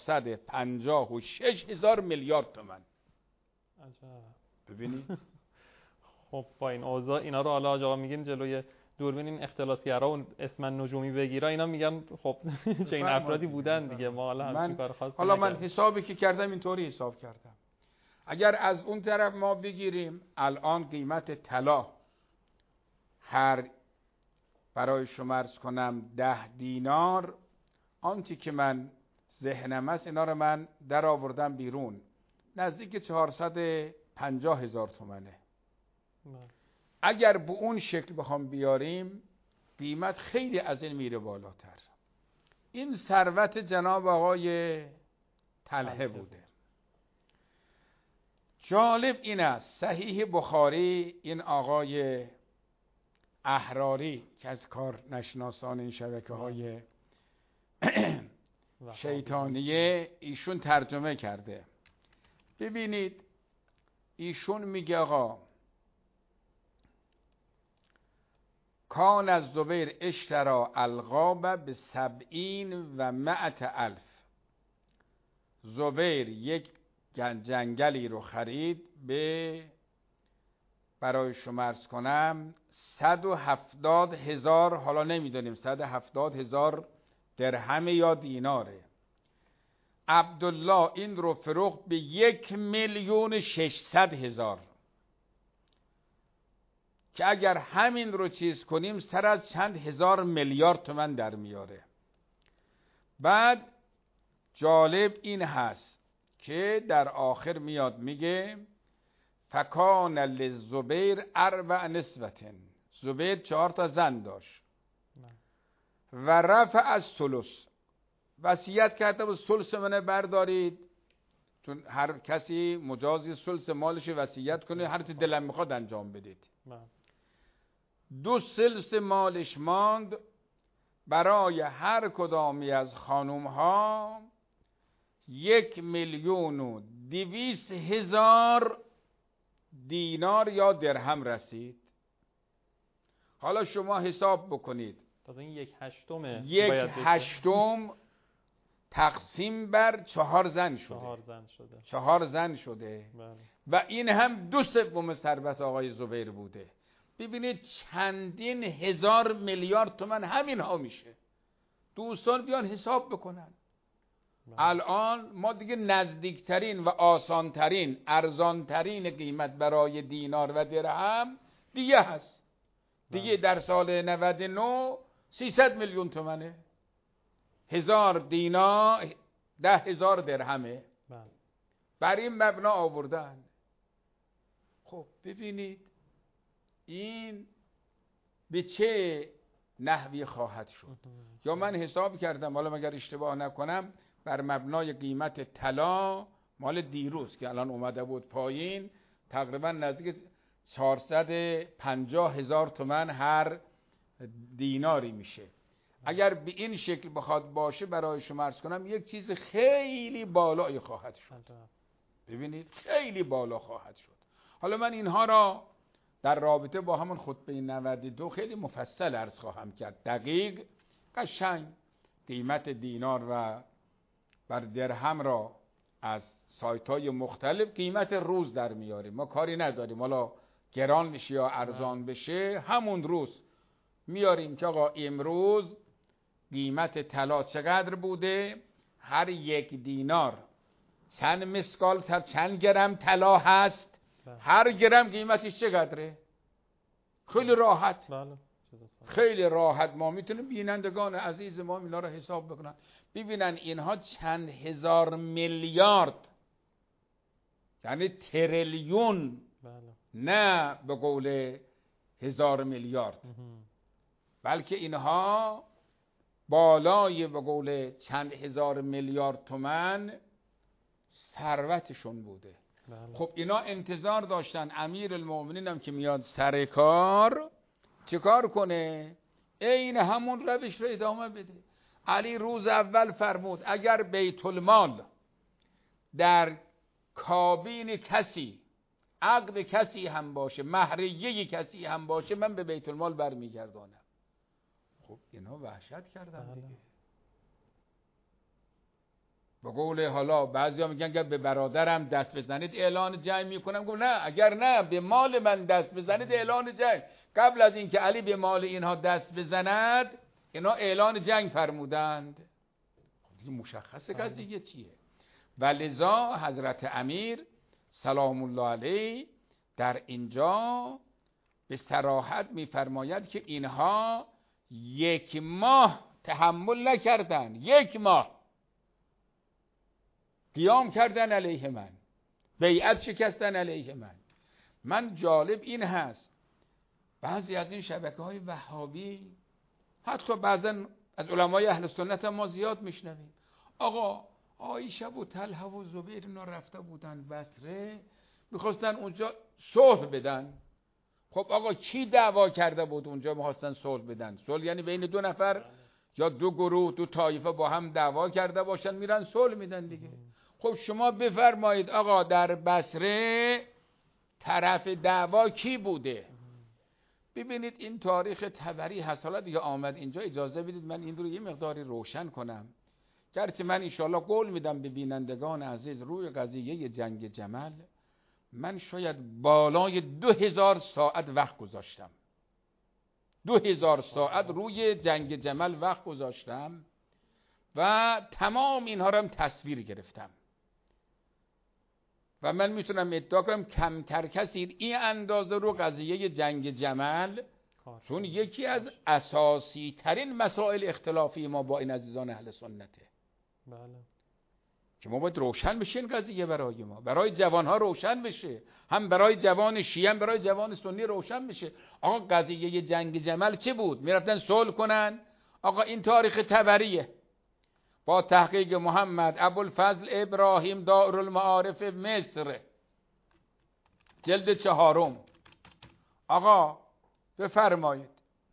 456 هزار میلیارد تومان. عجب. ببینید خب با این اوضاع اینا رو حالا آقا میگین جلوی دوربین این اختلاسگرا و اسم نجومی بگیرا، اینا میگن خب چه این افرادی بودن دیگه، ما حالا همچین کار خاصی حالا من نکردیم. حسابی که کردم اینطوری حساب کردم، اگر از اون طرف ما بگیریم الان قیمت طلا هر برای شما عرض کنم 10 دینار، آنچه که من ذهنم است اینا رو من در آوردم بیرون، نزدیک 450 هزار تومنه. اگر به اون شکل بخوام بیاریم قیمت خیلی از این میره بالاتر. این ثروت جناب آقای طلحه بوده. جالب این است صحیح بخاری این آقای احراری که از کار نشناسان این شبکه های شیطانیه ایشون ترجمه کرده. ببینید ایشون میگه آقا کان از زبیر اشترا القاب به 70,100,000. زبیر یک جنگلی رو خرید به برای شما عرض کنم 170,000، حالا نمیدونیم 170,000 درهم یا دیناره. عبدالله این رو فروخت به 1,600,000 که اگر همین رو چیز کنیم سر از چند هزار میلیارد تومان در میاره. بعد جالب این هست که در آخر میاد میگه فکان للزبیر 4 نسوة، زبیر 4 تا زن داشت و رفع از ثلث، وصیت کرده بود ثلث منه بردارید، چون هر کسی مجازی ثلث مالش وصیت کنه، هر چی دلم میخواد انجام بدید. 2 ثلث مالش ماند برای هر کدامی از خانوم ها 1,200,000 دینار یا درهم رسید. حالا شما حساب بکنید تازه این 1/8 1/8 تقسیم بر 4 زن شده. 4 زن شده. بله. و این هم 2/3 ثروت آقای زبیر بوده. ببینید چندین هزار میلیارد تومان همین ها میشه. دوستان بیان حساب بکنن. الان ما دیگه نزدیکترین و آسانترین ارزانترین قیمت برای دینار و درهم دیگه هست. دیگه در سال 99 300 میلیون تومنه. 1000 دینار 10,000 درهمه. بر این مبنا آوردن. خب ببینید این به چه نحوی خواهد شد. یا من حساب کردم، حالا مگر اشتباه نکنم، بر مبنای قیمت طلا مال دیروز که الان اومده بود پایین، تقریبا نزدیک 450,000 تومان هر دیناری میشه. اگر به این شکل بخواد باشه برای شما عرض کنم یک چیز خیلی بالایی خواهد شد. ببینید خیلی بالا خواهد شد. حالا من اینها را در رابطه با همون خطبه 92 خیلی مفصل عرض خواهم کرد، دقیق قشنگ قیمت دینار و بر درهم را از سایت های مختلف قیمت روز در میاریم. ما کاری نداریم حالا گران بشه یا ارزان بشه، همون روز میاریم که آقا امروز قیمت طلا چقدر بوده؟ هر 1 دینار چند مسکال چند گرم طلا هست؟ هر گرم قیمتش چقدره؟ خیلی راحت. خیلی راحت ما میتونیم بینندگان عزیز ما اینا رو حساب بکنن، ببینن اینها چند هزار میلیارد، یعنی تریلیون، نه به قول 1000 میلیارد، بلکه اینها بالای به قول چند هزار میلیارد تومان ثروتشون بوده. خب اینا انتظار داشتن امیر المؤمنین هم که میاد سر کار چه کار کنه؟ این همون روش رو ادامه بده. علی روز اول فرمود اگر بیت المال در کابین کسی، عقد کسی هم باشه، مهریه کسی هم باشه، من به بیت المال برمیگردانم. خب اینا وحشت کردن دیگه. به قول حالا بعضیا میگن اگر به برادرم دست بزنید اعلان جنگ میکنم. گفت نه، اگر نه به مال من دست بزنید اعلان جنگ. قبل از اینکه علی به مال اینها دست بزند اینا اعلان جنگ فرمودند. خب مشخصه قضیه چیه. و لذا حضرت امیر سلام الله علیه در اینجا به صراحت میفرماید که اینها 1 ماه تحمل نکردن، 1 ماه قیام کردن علیه من، بیعت شکستن علیه من. جالب این هست بعضی از این شبکه‌های وهابی، حتی بعضا از علمای اهل سنت ما زیاد میشنویم، آقا عایشه و طلحه و زبیر اینا رفته بودن بصره، میخواستن اونجا صلح بدن. خب آقا کی دعوا کرده بود اونجا میخواستن صلح بدن؟ صلح یعنی بین 2 نفر یا 2 گروه، 2 طایفه با هم دعوا کرده باشن میرن صلح میدن دیگه. خب شما بفرمایید آقا در بصره طرف دعوا کی بوده؟ ببینید این تاریخ طبری هست. حالا دیگه آمد اینجا، اجازه بدید من این رو یه مقداری روشن کنم، گرچه من انشاءالله قول میدم به بینندگان عزیز روی قضیه جنگ جمل من شاید بالای 2000 ساعت وقت گذاشتم. 2000 ساعت روی جنگ جمل وقت گذاشتم و تمام اینها رو هم تصویر گرفتم و من میتونم ادعا کنم کمتر کسی این اندازه رو قضیه جنگ جمل، چون یکی از اساسی ترین مسائل اختلافی ما با این عزیزان اهل سنته. بله. که ما باید روشن بشه این قضیه برای ما، برای جوانها روشن بشه، هم برای جوان شیعه هم برای جوان سنی روشن بشه. آقا قضیه جنگ جمل چه بود؟ میرفتن صلح کنن. آقا این تاریخ طبریه با تحقیق محمد ابوالفضل ابراهیم دارالمعارف مصر جلد 4. آقا بفرمایید،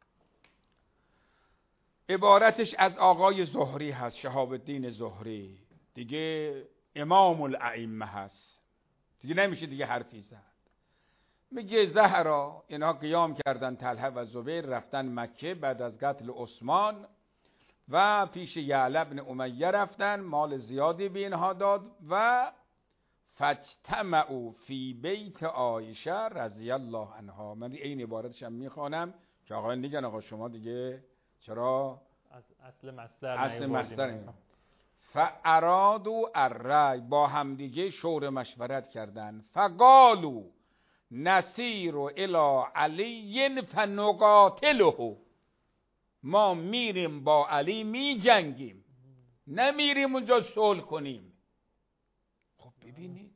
عبارتش از آقای زهری هست، شهاب الدین زهری، دیگه امام الائمه هست، دیگه نمیشه دیگه حرفی زد. میگه زهرا اینا قیام کردن، طلحه و زبیر رفتن مکه بعد از قتل عثمان و پیش یعلا بن امیه رفتن، مال زیادی به اینها داد و فاجتمعوا فی بیت عایشه رضی الله عنها. من این عبارتش هم میخوانم که آقا میگن آقا شما دیگه چرا از اصل مصدر فارادوا الرأی، با همدیگه شور مشورت کردن. فقالوا نسیر الی علی فنقاتله، ما میریم با علی میجنگیم، نمیریم اونجا صلح کنیم. خب ببینید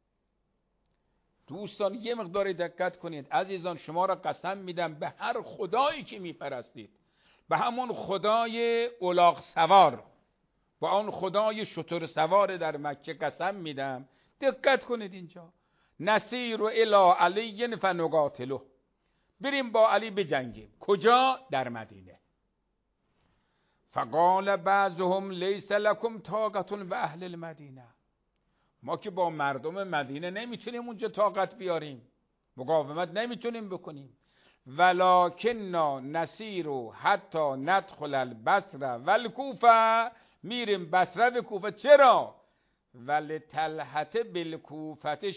دوستان یه مقدار دقت کنید عزیزان، شما را قسم میدم به هر خدایی که میپرستید، به همون خدای الاغ سوار، با اون خدای شتر سوار در مکه قسم میدم، دقت کنید اینجا نسیر الی علی فنقاتله، بریم با علی بجنگیم. کجا؟ در مدینه. فقال بعضهم لیس لکم طاقت و اهل المدینه، ما که با مردم مدینه نمیتونیم اونجا طاقت بیاریم، مقاومت نمیتونیم بکنیم. ولکننا نسیر حتی ندخل البصره والکوفه، میریم بصره و کوفه. چرا؟ ولطلحه بالکوفه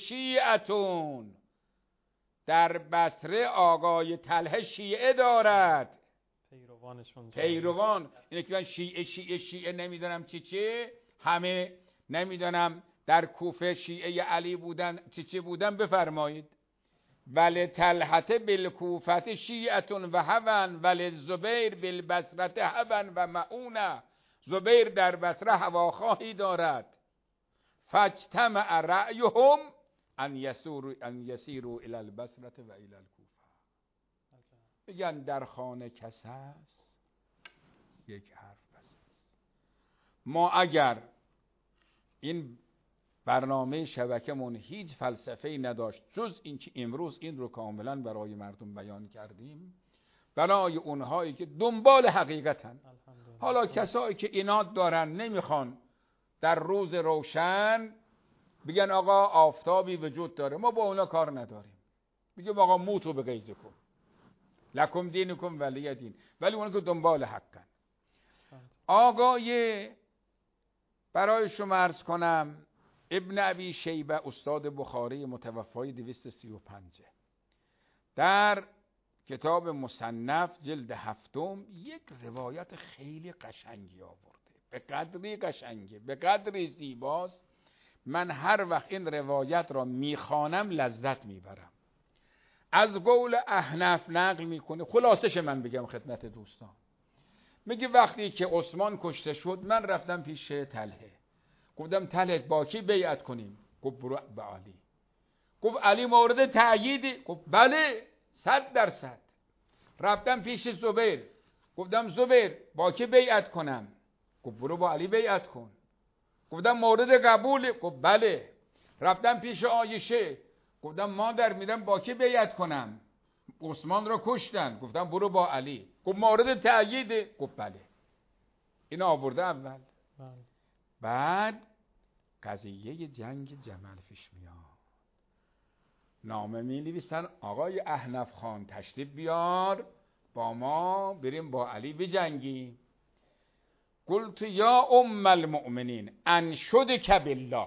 شیعتون، در بصره آقای طلحه شیعه دارد. پیروان اینه که من شیعه نمیدونم چی همه نمیدونم در کوفه شیعه علی بودن چی بودن، بفرمایید. ولی طلحه بالکوفه شیعتون و هون ولی زبیر بالبصره هون و معونه. زبیر در بصره هواخواهی دارد. فاجتمع رأیهم ان یسیروا الی البصره و الی الکوفه. بگن در خانه کس هست، یک حرف بس. ما اگر این برنامه شبکمون هیچ فلسفه‌ای نداشت جز اینکه امروز این رو کاملا برای مردم بیان کردیم، برای اونهایی که دنبال حقیقتن. حالا کسایی که اینات دارن نمیخوان در روز روشن بگن آقا آفتابی وجود داره، ما با اونا کار نداریم. میگه آقا موتو به غیظکم لکم دینکم ولی دین. ولی اونا که دنبال حقن. آقای برای شما عرض کنم ابن ابی شیبه استاد بخاری متوفای 235 در کتاب مصنف جلد 7 یک روایت خیلی قشنگی آورده. به قدری قشنگه، به قدری زیباست. من هر وقت این روایت را میخوانم لذت میبرم. از قول احنف نقل میکنه. خلاصش من بگم خدمت دوستان. میگه وقتی که عثمان کشته شد من رفتم پیش طلحه، گفتم طلحه با کی بیعت کنیم؟ گفت برو به علی. گفت علی مورد تأییدی؟ گفت بله 100%. رفتم پیش زبیر، گفتم زبیر با کی بیعت کنم؟ گفت برو با علی بیعت کن. گفتم مورد قبول؟ گفت بله. رفتم پیش عایشه، گفتم مادر میرم با کی بیعت کنم؟ عثمان رو کشتن. گفتم برو با علی. گفت مورد تأییده؟ گفت بله. این آورده اول. بعد قضیه جنگ جمل پیش میاد. نامه می نویسن آقای احنف خان تشریف بیار با ما بریم با علی بجنگیم. قلت یا ام المؤمنین انشدک بالله.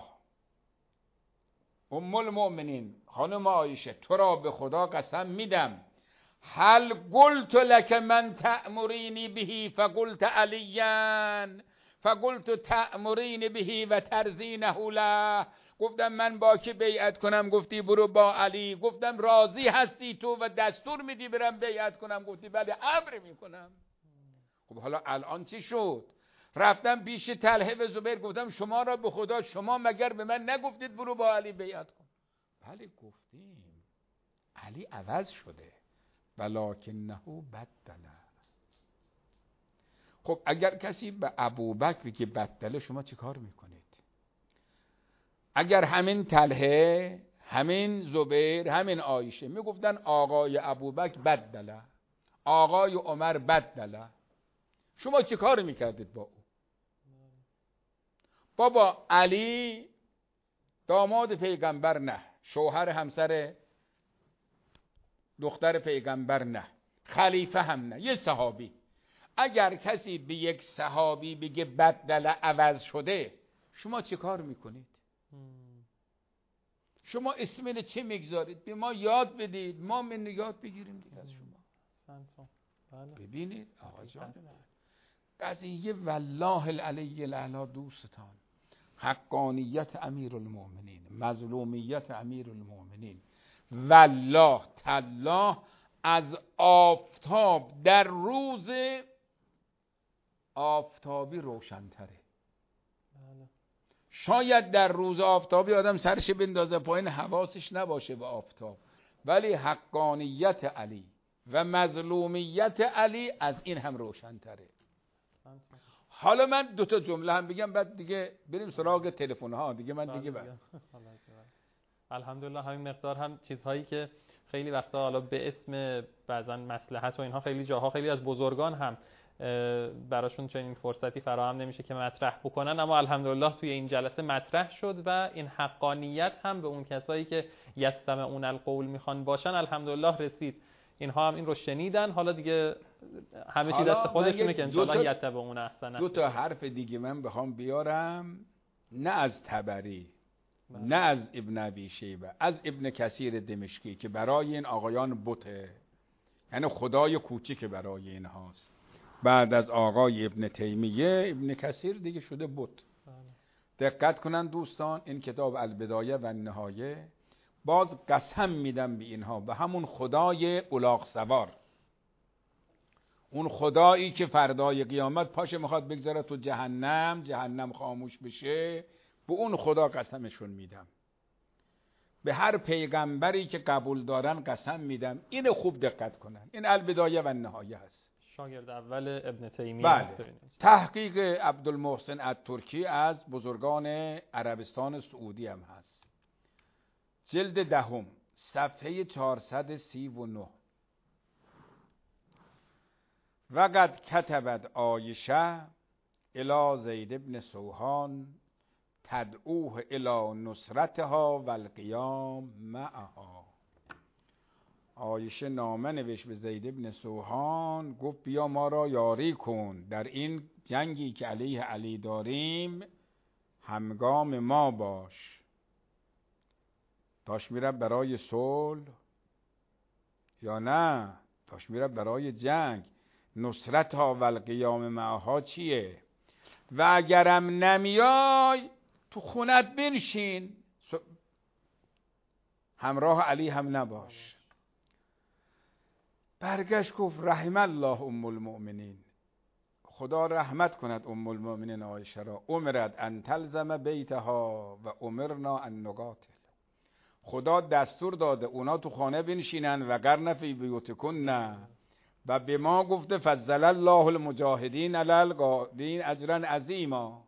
ام المؤمنین خانم عایشه تو را به خدا قسم میدم هل قلت لك من تأمرینی بهی فقلت علیاً فقلت تأمرین بهی و ترزینه له. گفتم من با کی بیعت کنم؟ گفتی برو با علی. گفتم راضی هستی تو و دستور میدی برم بیعت کنم؟ گفتی بله امر میکنم. خب حالا الان چی شد؟ رفتم پیش طلحه و زبیر، گفتم شما را به خدا شما مگر به من نگفتید برو با علی بیعت کن؟ بله گفتیم. علی عوض شده ولکنه بدله. خب اگر کسی به ابوبکر بگه بدله شما چی کار میکنید؟ اگر همین طلحه، همین زبیر، همین عایشه میگفتن آقای ابوبکر بدله، آقای عمر بدله، شما چی کار میکردید با او؟ بابا علی داماد پیغمبر نه، شوهر همسر دختر پیغمبر نه، خلیفه هم نه، یه صحابی. اگر کسی به یک صحابی بگه بدل عوض شده شما چه کار میکنید؟ شما اسم چه میگذارید؟ به ما یاد بدید، ما من یاد بگیریم دیگه از شما. ببینید آقا جان قضیه والله العلی الاعلی دوستان، حقانیت امیرالمومنین، مظلومیت امیرالمومنین، والله تالله از آفتاب در روز آفتابی روشن‌تره. شاید در روز آفتابی آدم سرش بندازه پایین حواسش نباشه به آفتاب، ولی حقانیت علی و مظلومیت علی از این هم روشن‌تره. حالا من 2 جمله هم بگم بعد دیگه بریم سراغ تلفن ها دیگه. من دیگه الحمدلله همین مقدار هم چیزهایی که خیلی وقتا حالا به اسم بعضن مصلحت و اینها خیلی جاها خیلی از بزرگان هم براشون چنین فرصتی فراهم نمیشه که مطرح بکنن، اما الحمدلله توی این جلسه مطرح شد و این حقانیت هم به اون کسایی که یستمعون القول میخوان باشن الحمدلله رسید. اینها هم این رو شنیدن، حالا دیگه همه چی دست خودشونه که انشالله یتبعون احسنه. 2 حرف دیگه من بخوام بیارم، نه از طبری نه از ابن ابی شیبه، از ابن کثیر دمشقی که برای این آقایان بته، یعنی خدای کوچیک برای اینهاست. بعد از آقای ابن تیمیه ابن کثیر دیگه شده بت. دقت کنن دوستان، این کتاب البدایه و النهایه باز قسم میدم به اینها، به همون خدای الاغ سوار، اون خدایی که فردای قیامت پاشه میخواد بگذاره تو جهنم خاموش بشه، به اون خدا قسمشون میدم. به هر پیغمبری که قبول دارن قسم میدم. این خوب دقت کنن، این البدایه و النهایه هست. شاگرد اول ابن تیمیه. بله. تحقیق عبدالمحسن الترکی از بزرگان عربستان سعودی هم هست. جلد 10 صفحه 439. وقد کتبت عایشه الی زید ابن سوحان تدعوه الی نصرتها و القیام معها. عایشه نامه نوشت به زید ابن سوحان، گفت بیا ما را یاری کن در این جنگی که علیه علی داریم، همگام ما باش. داشت میره برای صلح یا نه؟ داشت میره برای جنگ. نصرتها و القیام معها چیه؟ و اگرم نمیای تو خونت بنشین، همراه علی هم نباش. برگشت گفت رحم الله ام المؤمنین، خدا رحمت کند ام المؤمنین عایشه را، امرت ان تلزم بیتها و امرنا ان نقاتل. خدا دستور داده اونا تو خانه بنشینن و قرن فی بیوتکن، و به ما گفته فضل الله المجاهدین علی القاعدین اجرا عظیما.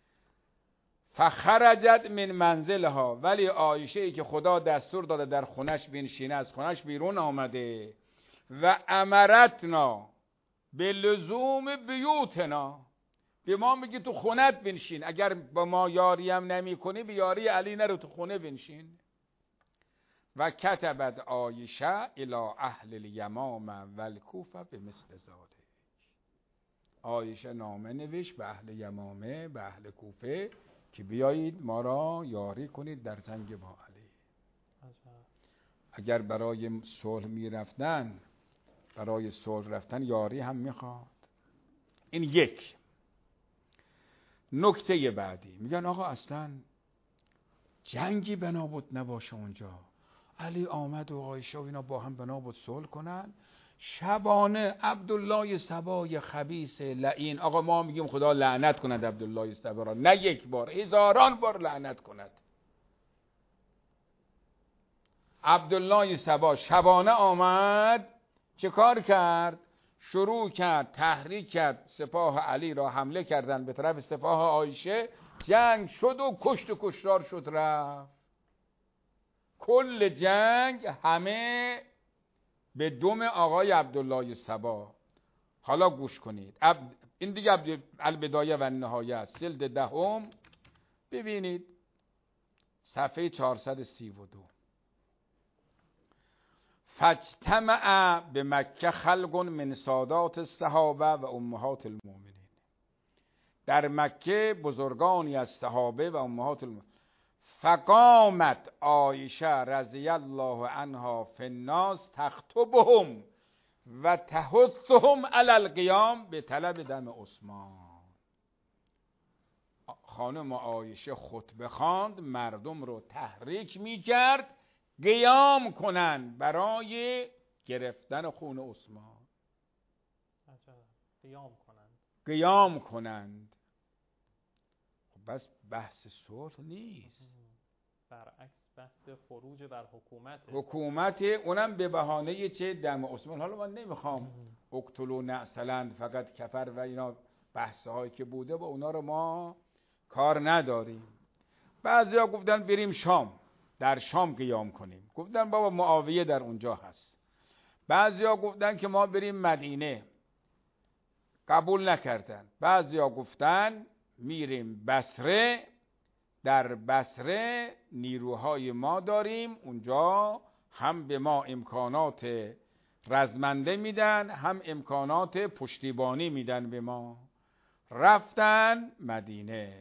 فخرجت من منزلها، ولی عایشه ای که خدا دستور داده در خونش بنشینه از خونش بیرون آمده. و امرتنا به لزوم بیوتنا، به ما میگه تو خونت بنشین، اگر با ما یاری هم نمی کنی به یاری علی نرو، تو خونه بنشین. و کتبت عایشه الی اهل الیمامه و الکوفه به مثل ذلک. عایشه نامه نوشت به اهل یمامه، به اهل کوفه که بیایید ما را یاری کنید در جنگ با علی. اگر برای صلح می رفتن، برای صلح رفتن یاری هم میخواد. این یک. نکته بعدی میگن آقا اصلا جنگی بنا بود نباشه اونجا، علی آمد و عایشه و اینا با هم بنا بود صلح کنن. شبانه عبدالله سبای خبیث لعین، آقا ما میگیم خدا لعنت کند عبدالله سبا را، نه یک بار، هزاران بار لعنت کند. عبدالله سبا شبانه آمد، چه کار کرد؟ شروع کرد تحریک کرد سپاه علی را، حمله کردن به طرف سپاه عایشه، جنگ شد و کشت و کشتار شد رفت. کل جنگ همه به دم آقای عبدالله سبا. حالا گوش کنید، این دیگه البدایه و النهایه است، جلد 10 ببینید صفحه 432. فاجتمع به مکه خلق من سادات الصحابه و امهات المؤمنین. در مکه بزرگانی از صحابه و امهات المؤمنین. فقامت عایشه رضی الله عنها فی الناس تخطبهم و تحثهم علی القیام به طلب دم عثمان. خانم عایشه خطبه خواند، مردم رو تحریک میکرد قیام کنند برای گرفتن خون عثمان. قیام کنند. خب بس بحث صلح نیست، برعکس بحث خروج بر حکومت اونم به بهانه چه؟ دم عثمان. حالا من نمیخوام اقتلوا نعسلند فقط کفر و اینا بحث‌هایی که بوده با اونا رو ما کار نداریم. بعضیا گفتن بریم شام، در شام قیام کنیم، گفتن بابا معاویه در اونجا هست. بعضیا گفتن که ما بریم مدینه، قبول نکردن. بعضیا گفتن میریم بصره، در بصره نیروهای ما داریم، اونجا هم به ما امکانات رزمنده میدن هم امکانات پشتیبانی میدن به ما. رفتن مدینه.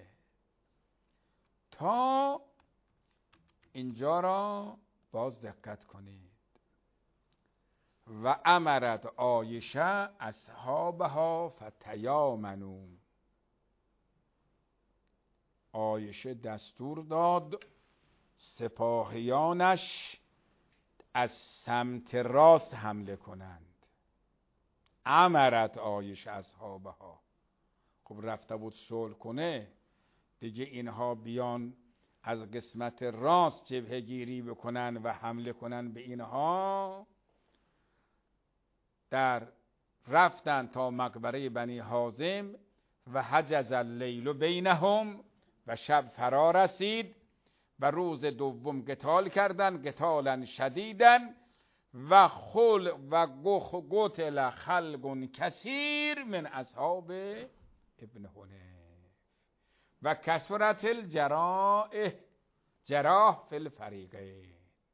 تا اینجا را باز دقت کنید. و امرت عایشه اصحابها فتیامنوا. عایشه دستور داد سپاهیانش از سمت راست حمله کنند. امرت عایشه اصحابها. خب رفته بود صلح کنه دیگه، اینها بیان از قسمت راست جبهه گیری بکنن و حمله کنن به اینها. در رفتن تا مقبره بنی حازم و حجز اللیل بینهم و شب فرا رسید و روز دوم قتال کردن، قتالا شدیدن و قتل خلق کثیر من اصحاب ابن حنیف و کثرت الجراح فی الفریقین.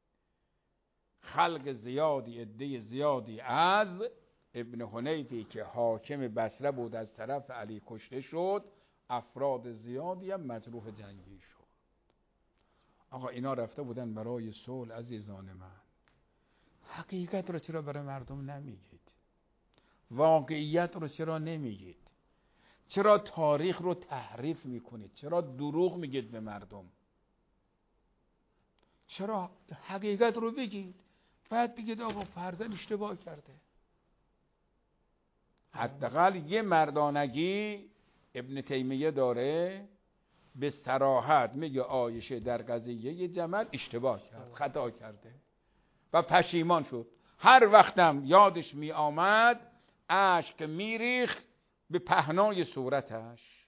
خلق زیادی، عده زیادی از ابن حنیفی که حاکم بصره بود از طرف علی کشته شد، افراد زیادی هم مجروح جنگی شد. آقا اینا رفته بودن برای صلح. عزیزان من، حقیقت رو چرا برای مردم نمیگید؟ واقعیت رو چرا نمیگید؟ چرا تاریخ رو تحریف میکنید؟ چرا دروغ میگید به مردم؟ چرا حقیقت رو بگید؟ بعد بگید آقا فرزن اشتباه کرده. حداقل یه مردانگی ابن تیمیه داره، به صراحت میگه عایشه در قضیه جمل اشتباه کرد، خطا کرده و پشیمان شد. هر وقتم یادش می آمد اشک میریخت به پهنای صورتش.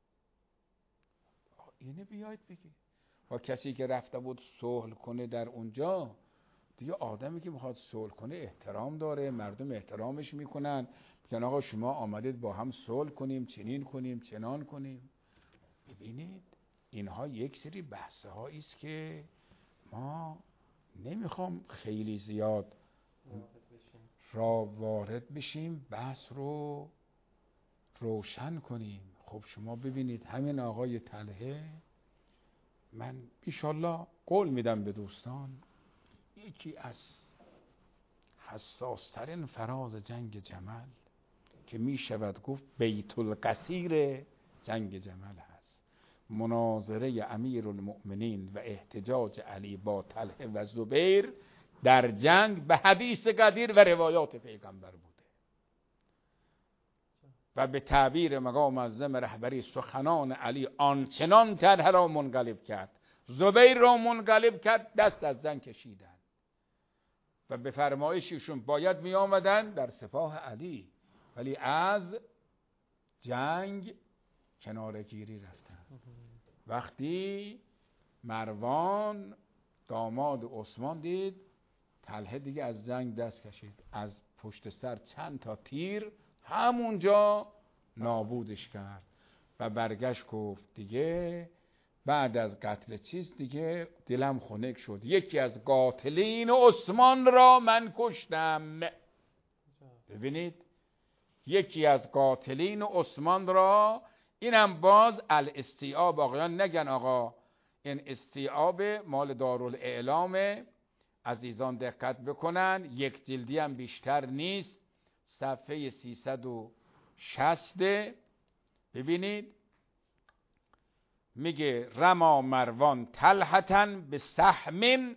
اینه بیاید بگی. و کسی که رفته بود صلح کنه در اونجا، دیگه آدمی که میخواد صلح کنه احترام داره، مردم احترامش میکنن، میگن آقا شما آمدید با هم صلح کنیم، چنین کنیم، چنان کنیم. ببینید اینها یک سری بحثه هایی است که ما نمیخوام خیلی زیاد را وارد بشیم، بحث رو روشن کنیم. خب شما ببینید همین آقای طلحه، من انشالله قول میدم به دوستان، یکی از حساسترین فراز جنگ جمل که میشود گفت بیت القصیر جنگ جمل هست. مناظره امیرالمؤمنین و احتجاج علی با طلحه و زبیر در جنگ به حدیث قدیر و روایات پیغمبر بوده و به تعبیر مقام معظم رهبری سخنان علی آنچنان طلحه را منقلب کرد، زبیر را منقلب کرد، دست از جنگ کشیدن و به فرمایششون باید می آمدن در سپاه علی، ولی از جنگ کنارگیری رفتن. وقتی مروان داماد عثمان دید طلحه دیگه از جنگ دست کشید، از پشت سر چند تا تیر همونجا نابودش کرد و برگشت گفت دیگه بعد از قتل چیز دیگه دلم خنک شد، یکی از قاتلین عثمان را من کشتم. ببینید یکی از قاتلین عثمان را، اینم باز الاستیعاب. آقایان نگن آقا این استیعاب مال دارالاعلام، عزیزان دقت بکنن، یک جلدی هم بیشتر نیست، صفحه 360. ببینید میگه رما مروان طلحة به سهم،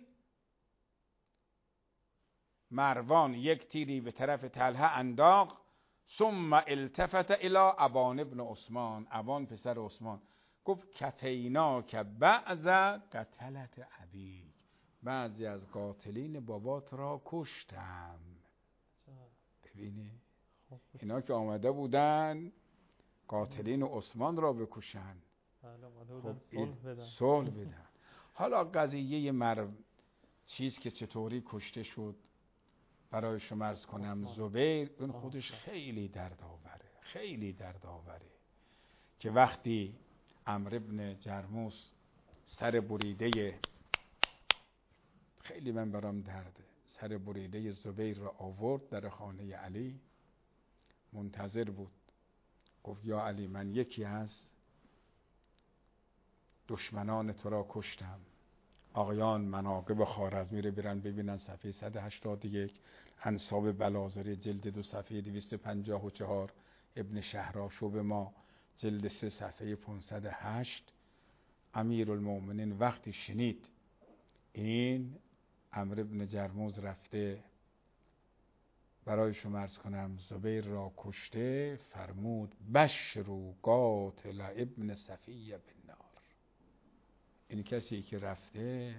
مروان یک تیری به طرف طلحه انداخت، ثم التفت الى ابان ابن عثمان، ابان پسر عثمان، گفت کفیناک بعض قتلت ابی، بعضی از قاتلین بابات را کشتم. ببینی اینا که آمده بودن قاتلین عثمان را بکشن، خب صلح بدن. حالا قضیه چیز که چطوری کشته شد برای شما عرض کنم، زبیر اون خودش خیلی دردآوره، خیلی دردآوره که وقتی عمرو بن جرموس سر بریده، خیلی من برام درده، سر بریده زبیر را آورد در خانه علی، منتظر بود، گفت یا علی من یکی از دشمنان تو را کشتم آقایان مناقب خوارزمی رو برن ببینن صفحه 181، انساب بلاذری جلد 2 صفحه 254، ابن شهراشوب ما جلد 3 صفحه 508. امیرالمومنین وقتی شنید این عمرو بن جرموز رفته برای شما عرض کنم زبیر را کشته، فرمود بشروا قاتل ابن صفیه بالنار. این کسی که رفته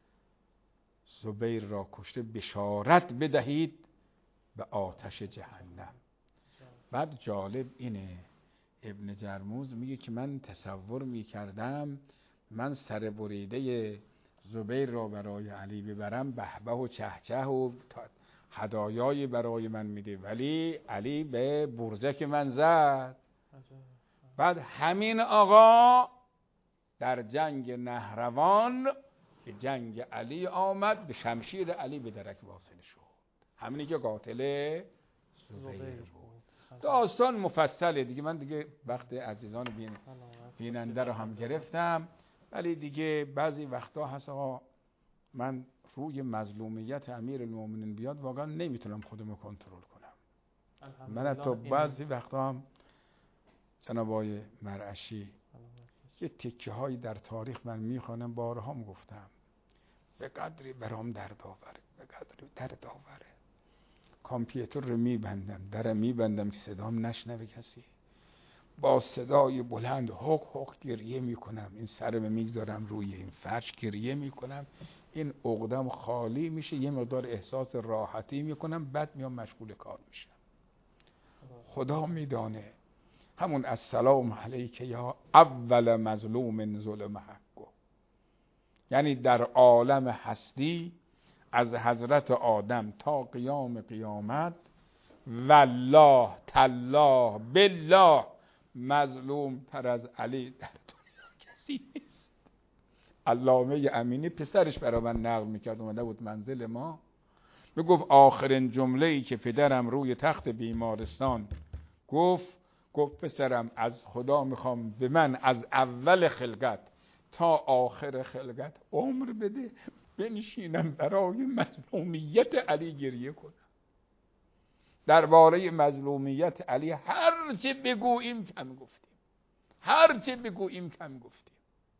زبیر را کشته بشارت بدهید به آتش جهنم. بعد جالب اینه ابن جرموز میگه که من تصور میکردم من سر بریده زبیر را برای علی ببرم بهبه و چهچه و هدایایی برای من میده، ولی علی به برجک من زد. بعد همین آقا در جنگ نهروان به جنگ علی آمد، به شمشیر علی به درک واصل شد. همینی که قاتل زبیر بود. داستان مفصله دیگه، من دیگه وقت عزیزان بیننده رو هم گرفتم، ولی دیگه بعضی وقتا هست آقا من روی مظلومیت امیرالمومنین بیاد واقعا نمیتونم خودمو کنترل کنم. من حتی بعضی وقتا هم جناب آقای مرعشی یه تکه هایی در تاریخ من میخوانم، بارها هم گفتم به قدری برام درد آوره، به قدری درد آوره. کامپیوتر رو میبندم، درم میبندم که صدام نشنوه کسی، با صدای بلند حق حق گریه میکنم، این سرم میگذارم روی این فرش گریه میکنم، این عقدم خالی میشه، یه مقدار احساس راحتی میکنم، بعد میام مشغول کار میشم. خدا میدانه همون السلام علیک یا اول مظلوم ظلم حقه، یعنی در عالم هستی از حضرت آدم تا قیام قیامت والله تالله بالله مظلوم تر از علی در دنیا کسی نیست. علامه امینی پسرش برای من نقل میکرد، اومده بود منزل ما، میگفت آخرین جمله‌ای که پدرم روی تخت بیمارستان گفت پسرم از خدا میخوام به من از اول خلقت تا آخر خلقت عمر بده بنشینم برای مظلومیت علی گریه کنم. درباره مظلومیت علی هر چه بگوییم کم گفتیم، هر چه بگوییم کم گفتیم.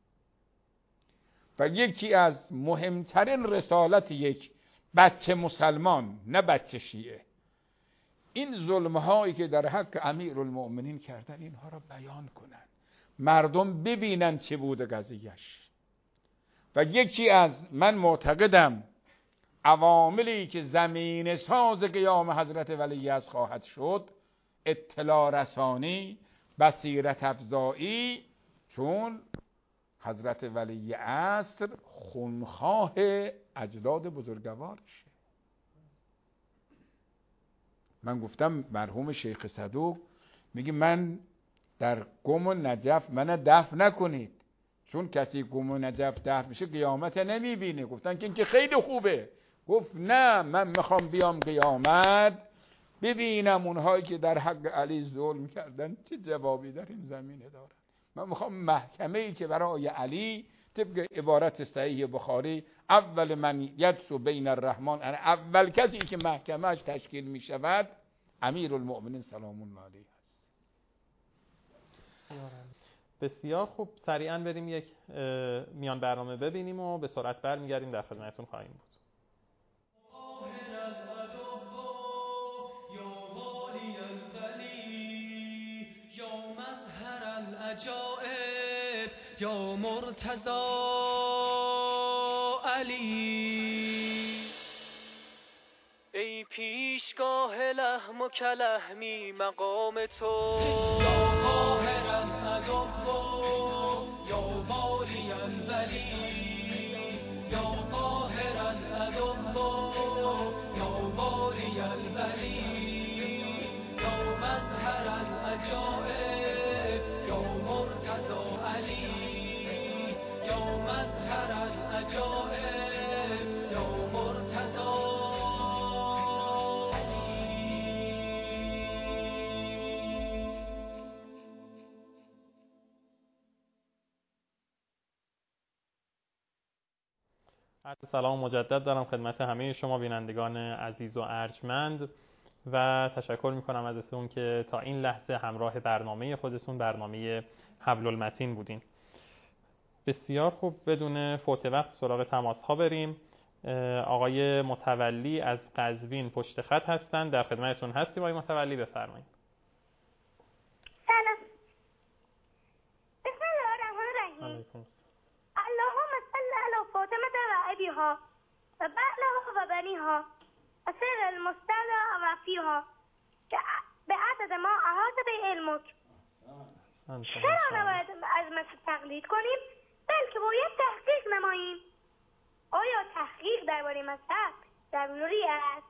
و یکی از مهمترین رسالت یک بچه مسلمان، نه بچه شیعه، این ظلم‌هایی که در حق امیرالمؤمنین کردن اینها را بیان کنن، مردم ببینن چه بوده قضیهش. و یکی از من معتقدم عواملی که زمین ساز قیام حضرت ولیعصر خواهد شد اطلاع رسانی، بصیرت افزایی، چون حضرت ولیعصر خونخواه اجداد بزرگوارشه. من گفتم مرحوم شیخ صدوق میگه من در قم و نجف من دفن نکنید، چون کسی قم و نجف دفن میشه قیامت نمیبینه. گفتن که این که خیلی خوبه. گفت نه، من میخوام بیام قیامت ببینم اونهایی که در حق علی ظلم کردن چه جوابی در این زمینه دارن. من میخوام محکمه‌ای که برای علی طبق عبارت صحیح بخاری اول من یدسو بین الرحمن، اول کسی که محکمهش تشکیل میشود امیرالمؤمنین سلام الله علیه است. بسیار خوب، سریعا بریم یک میان برنامه ببینیم و به سرعت برمیگردیم، در خدمتتون خواهیم بود. یا مرتضی علی، ای پیشگاه لحم و کلحمی مقام تو، یا قاهر العدو یا والی الولی، یا قاهر العدو یا والی الولی، یا مظهر العجائب یا مرتضی علی، یا مظهر العجائب یا مرتضی. عرض سلام مجدد دارم خدمت همه شما بینندگان عزیز و ارجمند و تشکر میکنم ازتون که تا این لحظه همراه برنامه خودتون، برنامه حبل المتین بودین. بسیار خوب، بدون فوت وقت سراغ تماس ها بریم. آقای متولی از قزوین پشت خط هستن، در خدمتتون هستیم. آقای متولی بفرمایید. سلام. بسم الله الرحمن الرحیم. علیکم السلام. اللهم صل علی فاطمه و ابیها و بعلها و بنیها و سر المستودع و فیها به عدد ما احاطه به علمک. چرا نباید از مسیح تقلید کنیم بلکه باید تحقیق نماییم؟ آیا تحقیق درباره مذهب ضروری است؟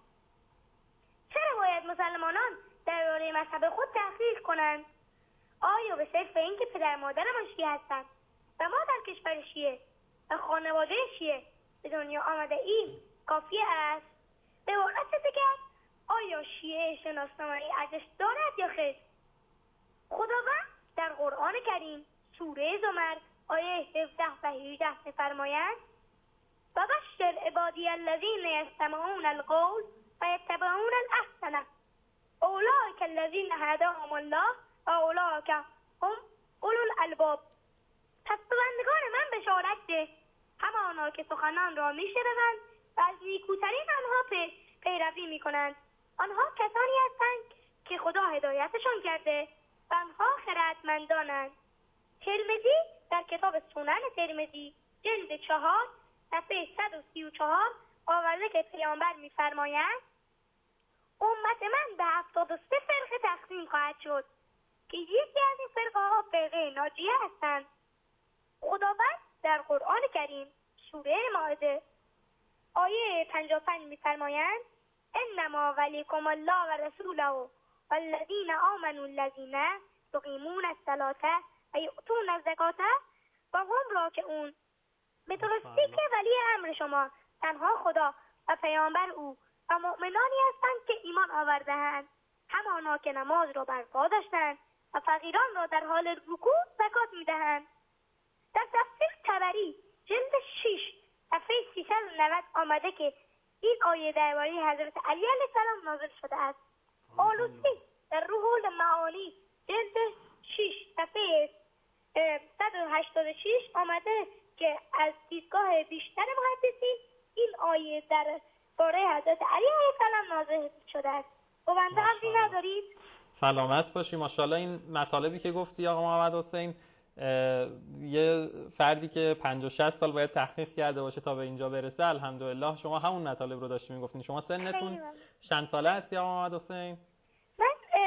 چرا باید مسلمانان درباره مذهب خود تحقیق کنند؟ آیا به صرف اینکه پدر مادرمان شیعه هستند و ما در کشور شیعه و خانواده شیعه به دنیا آمده ایم کافی است؟ به عبارت دیگر آیا شیعه شناسنامه ارزش دارد یا خیر؟ خداوند در قرآن کریم سوره زمر آیه 17 و 18 می‌فرماید و بشر عبادی الذین یستمعون القول و یتبعون الاحسن اولئک الذین هداهم الله و اولئک هم اولو الالباب. پس به بندگان من بشارت ده، همانا که سخنان را میشنوند و از نیکوترین آنها پیروی میکنند. آنها کسانی هستند که خدا هدایتشان کرده و آنها خردمندانند. ترمذی در کتاب سنن ترمذی جلد 4 صفحه 134 آورده که پیامبر میفرمایند امت من به 73 فرقه تقسیم خواهد شد که یکی از این فرقه ها فرقه ناجیه هستند. خداوند در قرآن کریم سوره مائده آیه 55 میفرمایند انما ولیکم الله و رسوله والذین آمنوا الذین یقیمون الصلاة و یؤتون الزکاة و هم راکعون. به درستی که ولی امر شما تنها خدا و پیامبر او و مؤمنانی هستند که ایمان آورده‌اند، همانا که نماز را برپا داشتند و فقیران را در حال رکوع زکات می‌دهند. در تفسیر طبری جلد 6 صفحه 390 آمده که این آیه درباره حضرت علی علیه السلام نازل شده است. آلوسی در روح المعانی جلد 6 صفحه 186 آمده که از دیدگاه بیشتر محدثین این آیه درباره حضرت علی علیه السلام نازل شده است. و بنده حرفی ندارید؟ سلامت باشی. ماشاءالله این مطالبی که گفتی آقا محمد حسین، یه فردی که 50 60 سال باید تحقیق کرده باشه تا به اینجا برسه، الحمدلله شما همون مطالب رو داشتی میگفتین. شما سنتون چند ساله هستی آقا محمد حسین؟ من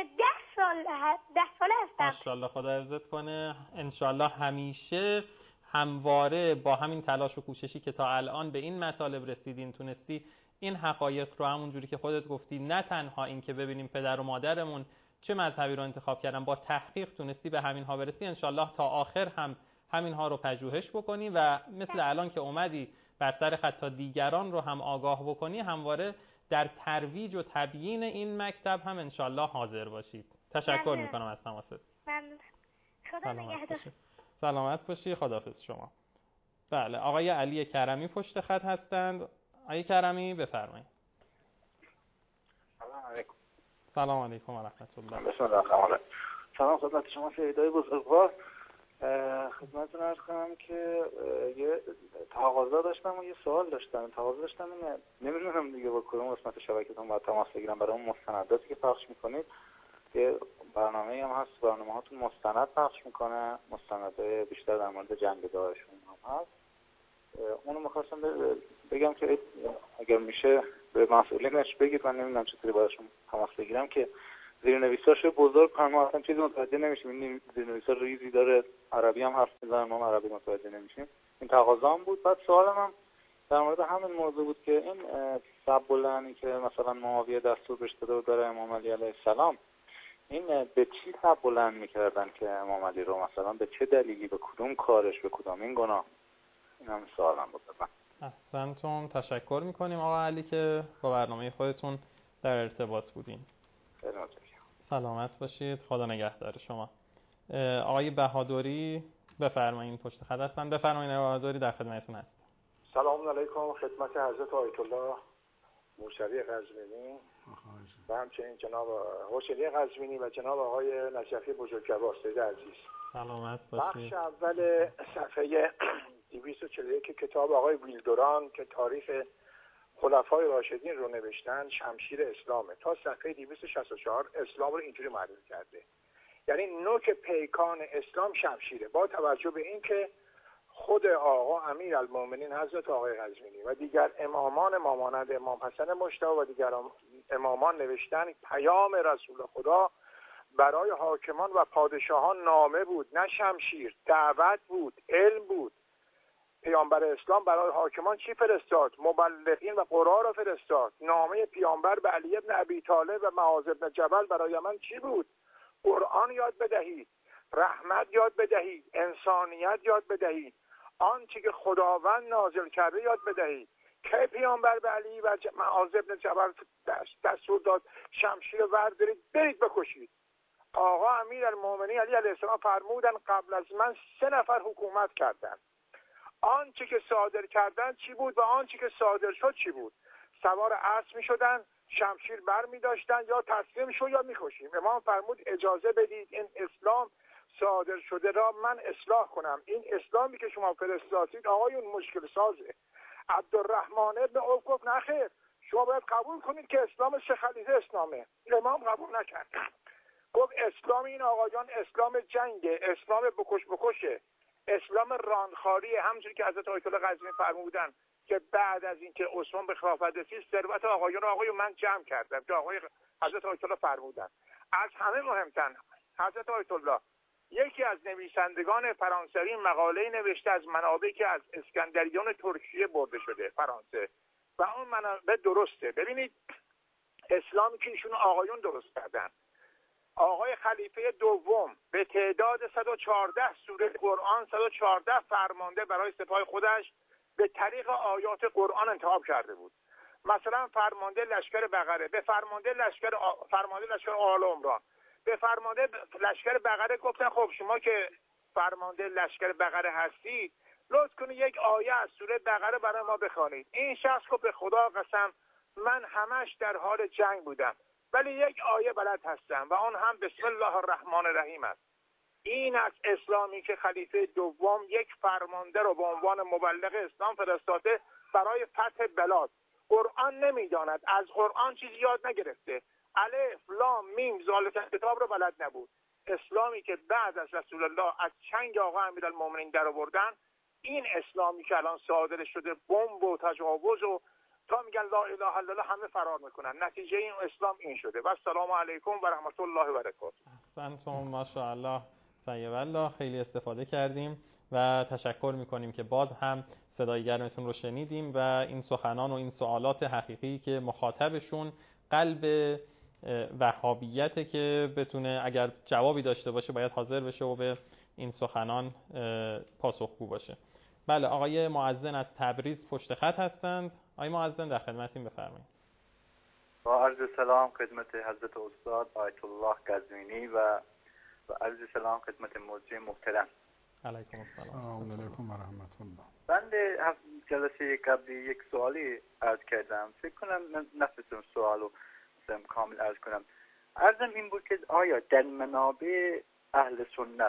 10 ساله هستم. ماشاءالله خدا حفظت کنه. انشالله همیشه همواره با همین تلاش و کوششی که تا الان به این مطالب رسیدین، تونستی این حقایق رو همون جوری که خودت گفتی، نه تنها این که ببینیم پدر و مادرمون چه مذهبی رو انتخاب کردن، با تحقیق تونستی به همین ها برسی. انشالله تا آخر هم همین ها رو پژوهش بکنی و مثل الان که اومدی بر سر خط تا دیگران رو هم آگاه بکنی، همواره در ترویج و تبیین این مکتب هم انشالله حاضر باشید. تشکر میکنم از تماست. ممنون. خدا نگهدار. سلامت باشی. خداحافظ شما. بله، آقای علی کرمی پشت خط هستند. آقای کرمی بفرمایید. سلام علیکم. سلام علیکم و رحمت الله. بسم الله الرحمن الرحیم. سلام خدمت شما سیدای بزرگوار. خدمتتون عرض کنم که یه تقاضا داشتم و یه سوال داشتم. تقاضا داشتم اینه، نمیدونم دیگه با کدوم قسمت شبکه‌تون باید تماس بگیرم برای اون مستنداتی که پخش میکنید. یه برنامه‌ای هم هست، برنامه‌هاتون مستند پخش میکنه، مستندای بیشتر در مورد جنگ داعشون هم هست. اونو می‌خواستم بگم که اگر میشه به مسئولینش بگید، من نمیدونم چطوری باهاشون تماس بگیرم که زیرنویساشو بزرگ کنم. ما اصلا چیزی متوجه نمیشیم. این زیرنویسا ریزی داره، عربی هم حرف میزنن، ما عربی متوجه نمیشیم. این تقاضام بود. بعد سوالم هم در مورد همین موضوع بود که این سب بلندی که مثلا معاویه دستور بهش داده بود برای امام علی علیه السلام، این به چی سب بلند میکردن که امام علی رو مثلا به چه دلیلی، به کدوم کارش، به کدوم این گناه؟ این هم سوالم بود. احسنتون. تشکر میکنیم آقا علی که با برنامه خودتون در ارتباط بودین. سلامت باشید. خدا نگهدار شما. آقای بهادری بفرمایید، پشت خط هستن. بفرمایید آقای بهادری، در خدمتتون هست. سلام علیکم خدمت حضرت آیت الله موسوی قزوینی و همچنین جناب حسینی قزوینی و جناب آقای نجفی بزرگوار. سید عزیز سلامت باشید. بخش اول صفحه 241 کتاب آقای ویلدوران که تاریخ خلفای راشدین رو نوشتن شمشیر اسلامه تا صفحه 264 اسلام رو اینجوری معرفی کرده، یعنی نوک پیکان اسلام شمشیره، با توجه به اینکه خود آقا امیرالمومنین حضرت آقای قزوینی و دیگر امامان مامانند امام حسن مجتبی و دیگر امامان نوشتن پیام رسول خدا برای حاکمان و پادشاهان نامه بود، نه شمشیر، دعوت بود، علم بود. پیامبر اسلام برای حاکمان چی فرستاد؟ مبلغین و قرآن را فرستاد. نامه پیامبر به علی ابن ابی طالب و معاذ ابن جبل برای من چی بود؟ قرآن یاد بدهید، رحمت یاد بدهید، انسانیت یاد بدهید، آنچه که خداوند نازل کرده یاد بدهید. که پیامبر به علی و معاذ ابن جبل دستور داد شمشیر وردارید برید بکشید. آقا امیرالمومنین علی علیه السلام فرمودن قبل از من 3 نفر حکومت کردند. آنچه که صادر کردن چی بود و آنچه که صادر شد چی بود؟ سوار اسب می شدن، شمشیر بر می داشتن، یا تسلیم شو یا می کشیم. امام فرمود اجازه بدید این اسلام صادر شده را من اصلاح کنم. این اسلامی که شما فرستادید آقایون مشکل سازه. عبدالرحمن ابن عوف گفت نه خیر، شما باید قبول کنید که اسلام سه خلیفه اسلامه. امام قبول نکرد، گفت اسلام این آقایان اسلام جنگه، اسلام بکشه، اسلام رانخاری. همونجوری که حضرت آیت الله قزوینی فرمودن که بعد از اینکه عثمان به خلافت رسید ثروت آقایون من جمع کردم که آقای حضرت آیت الله فرمودن. از همه مهمتر حضرت آیت الله یکی از نویسندگان فرانسوی مقاله نوشته از منابعی که از اسکندریان ترکیه برده شده فرانسه و اون منابع درسته. ببینید اسلامی که ایشون آقایون درست کردن، آقای خلیفه دوم به تعداد 114 سوره قرآن 114 فرمانده برای سپاه خودش به طریق آیات قرآن انتخاب کرده بود. مثلا فرمانده لشکر بقره، به فرمانده لشکر آل عمران، به فرمانده لشکر بقره گفتن خب شما که فرمانده لشکر بقره هستید لطف کنید یک آیه از سوره بقره برای ما بخوانید. این شخص که به خدا قسم من همش در حال جنگ بودم ولی یک آیه بلد هستم و آن هم بسم الله الرحمن الرحیم است. این از اسلامی که خلیفه دوم یک فرمانده رو به عنوان مبلغ اسلام فرستاده برای فتح بلاد. قرآن نمیداند، از قرآن چیزی یاد نگرفته، الف لام میم ذالک کتاب رو بلد نبود. اسلامی که بعد از رسول الله از چنگ آقا امیرالمومنین در آوردن، این اسلامی که الان صادر شده بمب و تجاوز و تا میگن لا اله الا الله همه فرار میکنن. نتیجه این اسلام این شده. و السلام علیکم و رحمت الله و برکاته. احسنتم ماشاءالله طیب الله، خیلی استفاده کردیم و تشکر میکنیم که باز هم صدای گرمتون رو شنیدیم و این سخنان و این سوالات حقیقی که مخاطبشون قلب وهابیته که بتونه اگر جوابی داشته باشه باید حاضر بشه و به این سخنان پاسخگو باشه. بله آقای معزن از تبریز پشت خط هستند. آقای معزن در خدمتیم، بفرمایید. با عرض سلام خدمت حضرت استاد آیت الله قزوینی و عرض سلام خدمت موجه محترم. علیکم السلام. سلام علیکم و رحمت الله. بنده جلسه قبلی یک سوالی عرض کردم، فکر کنم نفسم سوالو کامل عرض کنم. عرضم این بود که آیا در منابع اهل سنت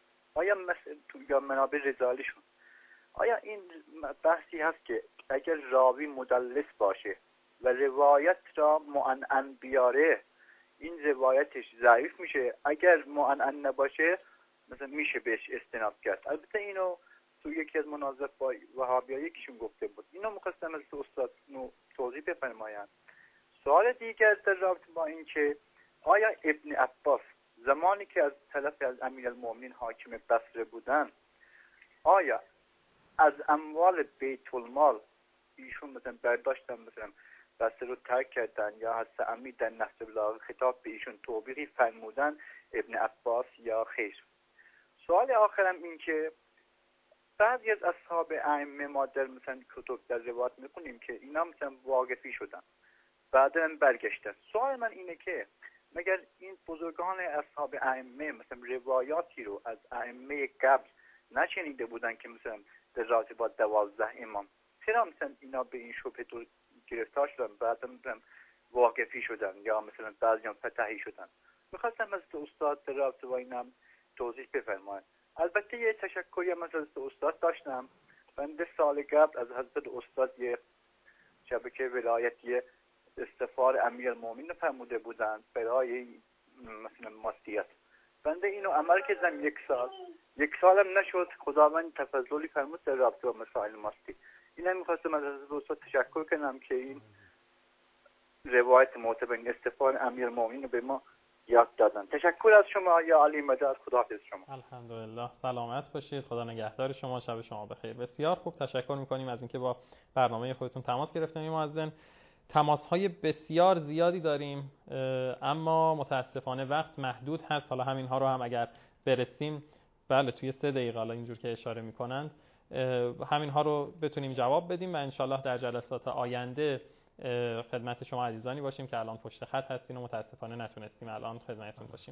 یا منابع رجالیشون آیا این بحثی هست که اگر راوی مدلس باشه و روایت را معنعن بیاره این روایتش ضعیف میشه، اگر معنعن نباشه مثلا میشه بهش استناد کرد؟ البته اینو تو یکی از مناظرات با وهابی‌ها یکیشون گفته بود. اینو می‌خواستم از استاد توضیح بفرمایند. سوال دیگر در رابطه با این که آیا ابن عباس زمانی که از طرف از امیرالمومنین حاکم بصره بودن آیا از اموال بیت المال ایشون مثلا برداشتن مثلا بصره رو ترک کردن یا حضرت امیر در نهج البلاغه خطاب به ایشون توبیخی فرمودن ابن عباس یا خیر؟ سوال آخرم این که بعضی از اصحاب ائمه ما در مثلا کتب در روایت می‌خونیم که اینا مثلا واقفی شدن بعدا برگشتن. سوال من اینه که مگر این بزرگان اصحاب ائمه مثلا روایاتی رو از ائمه قبل نشنیده بودن که مثلا در رابطه با 12 امام چرا مثلا اینا به این شبهه گرفتار شدن، بعضا واقفی شدن یا مثلا بعضیان فتحی شدن؟ میخواستم از استاد در رابطه با اینم توضیح بفرمایید. البته یه تشکری هم از استاد داشتم. بنده سال قبل از حضرت استاد یه شبکه ولایتی استغفار امیرالمومنین فرموده بودند برای مثلا ماستیت. بنده اینو عمل کردم یک سالم نشد، خداوند تفضلی فرمود در رابطه با مسائل ماستی. اینم میخواستم از حضرت استاد تشکر کنم که این روایت معتبر استغفار امیرالمومنین رو به ما یاد دادن. تشکر از شما یا علی مدد. خداحافظ شما. الحمدلله، سلامت باشید، خدا نگهدار شما، شب شما بخیر. بسیار خوب، تشکر میکنیم از اینکه با برنامه خودتون تماس گرفتیم. مؤذن، تماس‌های بسیار زیادی داریم اما متاسفانه وقت محدود هست. حالا همینها رو هم اگر برسیم، بله توی 3 دقیقه حالا اینجور که اشاره میکنند، همینها رو بتونیم جواب بدیم و انشالله در جلسات آینده خدمت شما عزیزانی باشیم که الان پشت خط هستین و متاسفانه نتونستیم الان خدمتتون باشیم.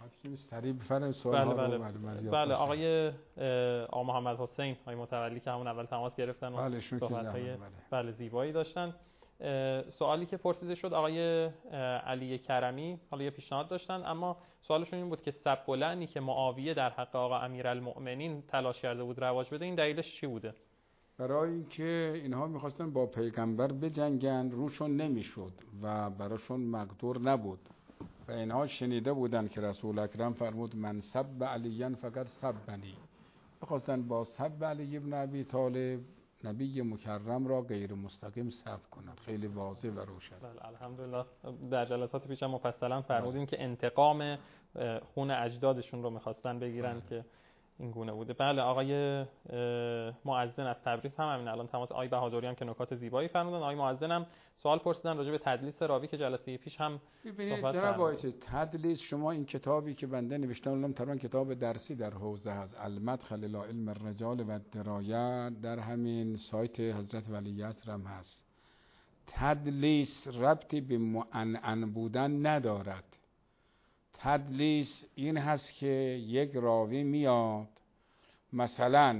بله آقای محمد حسین، آقای متولی که همون اول تماس گرفتن و صحبت‌های زیبایی داشتن. سوالی که پرسیده شد آقای علی کرمی، حالا یه پیشنهاد داشتن اما سوالشون این بود که سب و لعنی که معاویه در حق آقا امیرالمؤمنین تلاش کرده بود رواج بده، این دلیلش چی بوده؟ برای اینکه اینها میخواستن با پیغمبر بجنگن، روشون نمیشد و براشون مقدور نبود و اینها شنیده بودن که رسول اکرم فرمود من سب علیًا فقط سبنی. میخواستن با سب علی ابن ابی طالب نبی مکرم را غیر مستقیم سب کنند. خیلی واضح و روشن. بله الحمدلله. در جلسات پیشم مفصلا فرمودیم که انتقام خون اجدادشون رو میخواستن بگیرن که این گونه بوده. بله آقای مؤذن از تبریز هم همین الان تماس. آقای بهادری هم که نکات زیبایی فرمودن. آقای مؤذن هم سوال پرسیدن راجع به تدلیس راوی که جلسه پیش هم صحبت کردیم. تدلیس، شما این کتابی که بنده نوشتم اونم تقریبا کتاب درسی در حوزه هست، المدخل الی علم الرجال و الدرایه، در همین سایت حضرت ولیعصر هم هست. تدلیس ربطی به معنعن بودن ندارد. تدلیس این هست که یک راوی میاد، مثلا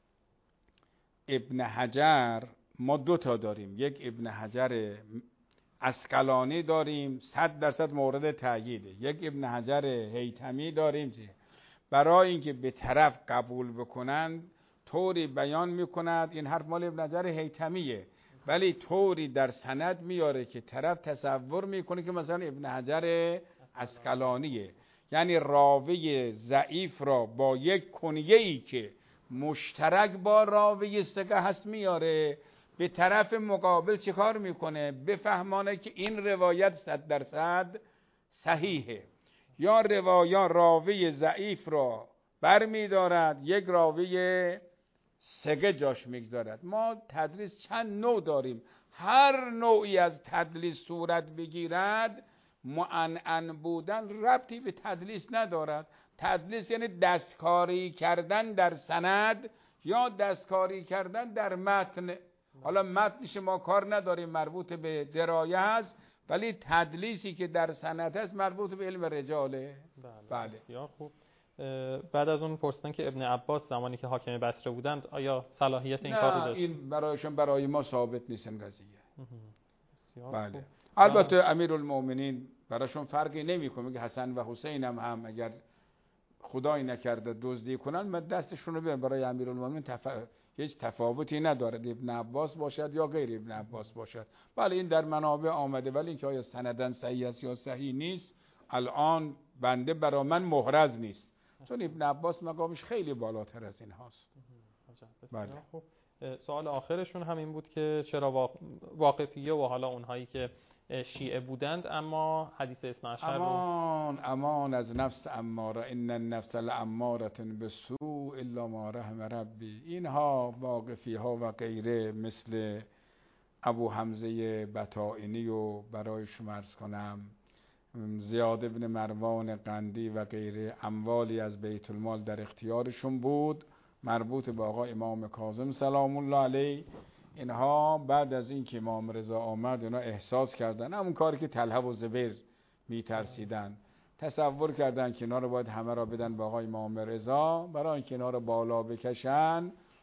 ابن حجر، ما 2 تا داریم، یک ابن حجر عسقلانی داریم 100% مورد تأییده، یک ابن حجر هیثمی داریم. برای اینکه به طرف قبول بکنند طوری بیان میکند این حرف مال ابن حجر هیثمیه، ولی طوری در سند میاره که طرف تصور میکنه که مثلا ابن حجر عسقلانیه. یعنی راوی ضعیف را با یک کنیه‌ای که مشترک با راوی ثقه هست میاره، به طرف مقابل چه کار میکنه؟ بفهمانه که این روایت 100% صحیحه. یا راوی ضعیف را برمیدارد، یک راوی ثقه جاش میگذارد. ما تدلیس چند نوع داریم، هر نوعی از تدلیس صورت بگیرد معنعن بودن ربطی به تدلیس ندارد. تدلیس یعنی دستکاری کردن در سند یا دستکاری کردن در متن. حالا متنش ما کار نداریم، مربوط به درایه هست، ولی تدلیسی که در سند هست مربوط به علم رجاله. بله. بسیار خوب. بعد از اون پرسیدن که ابن عباس زمانی که حاکم بصره بودند آیا صلاحیت این کار رو داشت؟ این برای ما ثابت نیست این قضیه. بله خوب. البته امیرالمومنین براشون فرقی نمیکنه که حسن و حسین هم اگر خدای نکرده دزدی کنن من دستشون رو بیارم. برای امیرالمومنین هیچ تفاوتی ندارد ابن عباس باشد یا غیر ابن عباس باشد. بله این در منابع آمده، ولی اینکه آیا سندن صحیح است یا صحیح نیست الان بنده برای من محرز نیست، چون ابن عباس مقامش خیلی بالاتر از این هاست. بله خوب. سوال آخرشون همین بود که چرا واقفیه و حالا اونهایی که شیعه بودند اما حدیث 12 امان از نفس اماره، ان النفس لاماره بالسوء الا ما رحم ربی. اینها واقفی ها و غیره مثل ابو حمزه بطائنی و برای شما عرض کنم زیاد ابن مروان قندی و غیره، اموالی از بیت المال در اختیارشون بود مربوط به آقا امام کاظم سلام الله علیه. اینها بعد از این که امام رضا آمد اینا احساس کردن، همون کاری که طلحه و زبیر میترسیدن، تصور کردن که اینا رو باید همه را بدن به آقای امام رضا برای اینکه اینا رو بالا بکشن.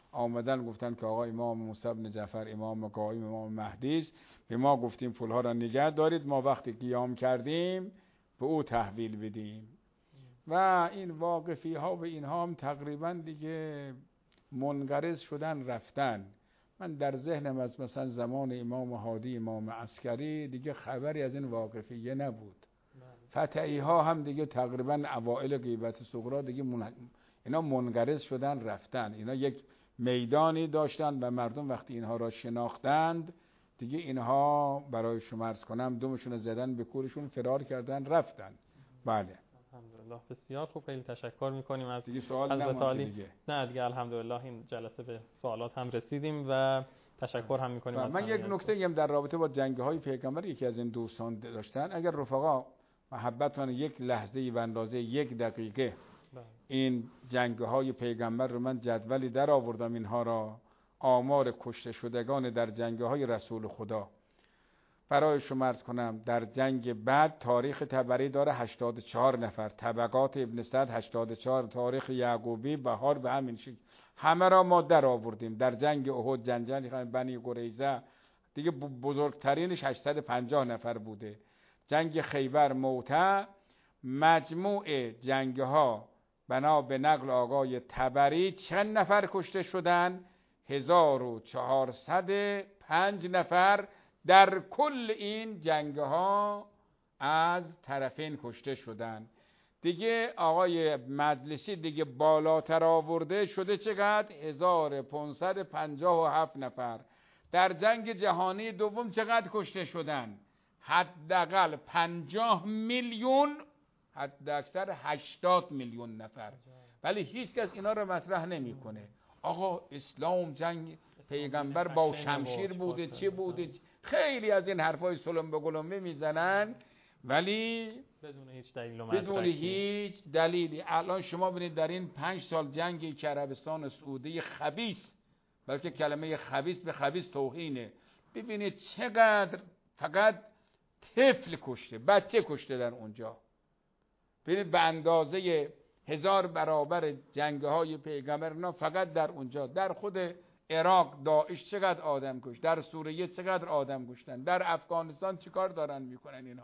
آمدن گفتن که آقا امام موسی بن جعفر امام قائم امام مهدی است، به ما گفتیم پولها را نگه دارید، ما وقتی قیام کردیم به او تحویل بدیم. و این واقفی ها و اینها هم تقریبا دیگه منقرض شدن رفتن. من در ذهنم از مثلا زمان امام هادی امام عسکری دیگه خبری از این واقفیه نبود. فتحی ها هم دیگه تقریبا اوائل غیبت صغرا دیگه اینا منقرض شدن رفتن. اینا یک میدانی داشتن و مردم وقتی اینها را شناختند دیگه اینها برای شما عرض کنم دومشون زدن به کورشون، فرار کردن رفتن. بله الحمدلله. بسیار خوب، خیلی تشکر میکنیم از دیگه سوال حضرت عالی. دیگه نه دیگه الحمدلله این جلسه به سوالات هم رسیدیم و تشکر هم میکنیم. من یک نکته هم در رابطه با جنگ‌های پیغمبر یکی از این دوستان داشتن، اگر رفقا محبتان یک لحظه به اندازه 1 دقیقه این جنگ‌های پیغمبر رو، من جدولی در آوردم اینها را، آمار کشته شدگان در جنگ‌های رسول خدا برای شما عرض کنم. در جنگ بعد تاریخ طبری داره 84 نفر، طبقات ابن سعد 84، تاریخ یعقوبی، بهار به همین شکل همه را ما در آوردیم. در جنگ احد جنگل بنی قریظه دیگه بزرگترینش 850 نفر بوده. جنگ خیبر، موته، مجموع جنگها بنا به نقل آقای طبری چند نفر کشته شدن؟ 1405 نفر در کل این جنگها از طرفین کشته شدن. دیگه آقای مجلسی دیگه بالاتر آورده شده چقدر؟ 1557 نفر. در جنگ جهانی دوم چقدر کشته شدن؟ حداقل 50 میلیون، حد اکثر 80 میلیون نفر. ولی هیچ کس اینا رو مطرح نمیکنه. آقا اسلام جنگ پیغمبر با شمشیر بوده، چی بوده، خیلی از این حرفای سلم به گلمبه میزنن ولی بدون هیچ دلیلی. الان شما ببینید در این 5 سال جنگی که عربستان سعودی خبیث، بلکه کلمه خبیث به خبیث توهینه، ببینید چقدر فقط طفل کشته، بچه کشته در اونجا. ببینید به اندازه 1000 برابر جنگ‌های پیغمبر فقط در اونجا. در خود عراق داعش چقدر آدم کشت، در سوریه چقدر آدم کشتن، در افغانستان چیکار دارن میکنن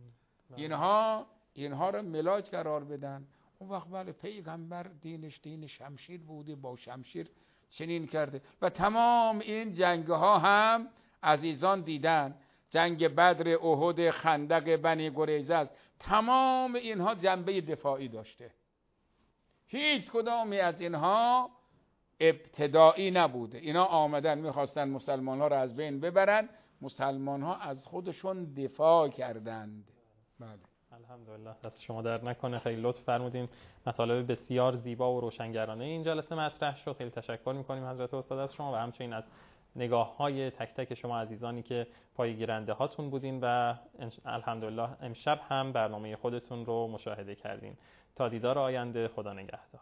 اینها رو ملاج قرار بدن. اون وقت بله پیغمبر دینش دین شمشیر بوده، با شمشیر چنین کرده. و تمام این جنگ‌ها هم عزیزان دیدن، جنگ بدر، احد، خندق، بنی قریظه است، تمام اینها جنبه دفاعی داشته. هیچ کدامی از اینها ابتدایی نبوده. اینا آمدن میخواستن مسلمان ها را از بین ببرن، مسلمان ها از خودشون دفاع کردند. بله الحمدلله، دست شما در نکنه، خیلی لطف فرمودین. مطالب بسیار زیبا و روشنگرانه این جلسه مطرح شد. خیلی تشکر میکنیم حضرت استاد از شما و همچنین از نگاه های تک تک شما عزیزانی که پایگیرنده هاتون بودین و الحمدلله امشب هم برنامه خودتون رو مشاهده کردین. تا دیدار آینده، خدا نگهدار.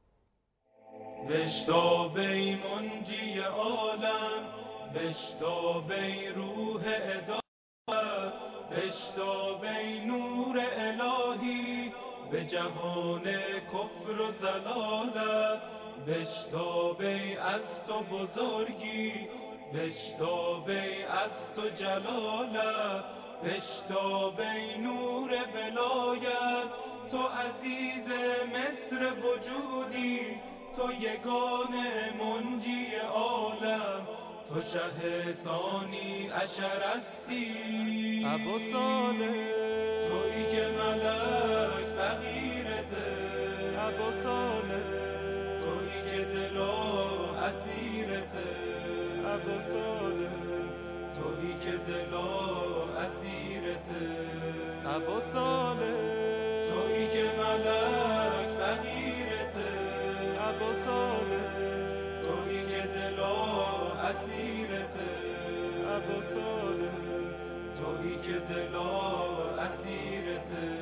بشتابی منجی عالم، بشتابی روح ادامت، بشتابی نور الهی به جهان کفر و ضلالت، بشتابی از تو بزرگی، بشتابی از تو جلالت، بشتابی نور ولایت، تو عزیز مصر وجودی، تو یگانه منجی عالم، تو شه ثانی عشرستی، ابو صالح تویی که ملک فقیرته، ابو صالح تویی که دلا اسیرته، ابو صالح تویی که دلا اسیرته، ابو صالح تویی که ملک فقیرته، ابو صالح تویی که دلا اسیرته، ابو صالح تویی که دلا اسیرته.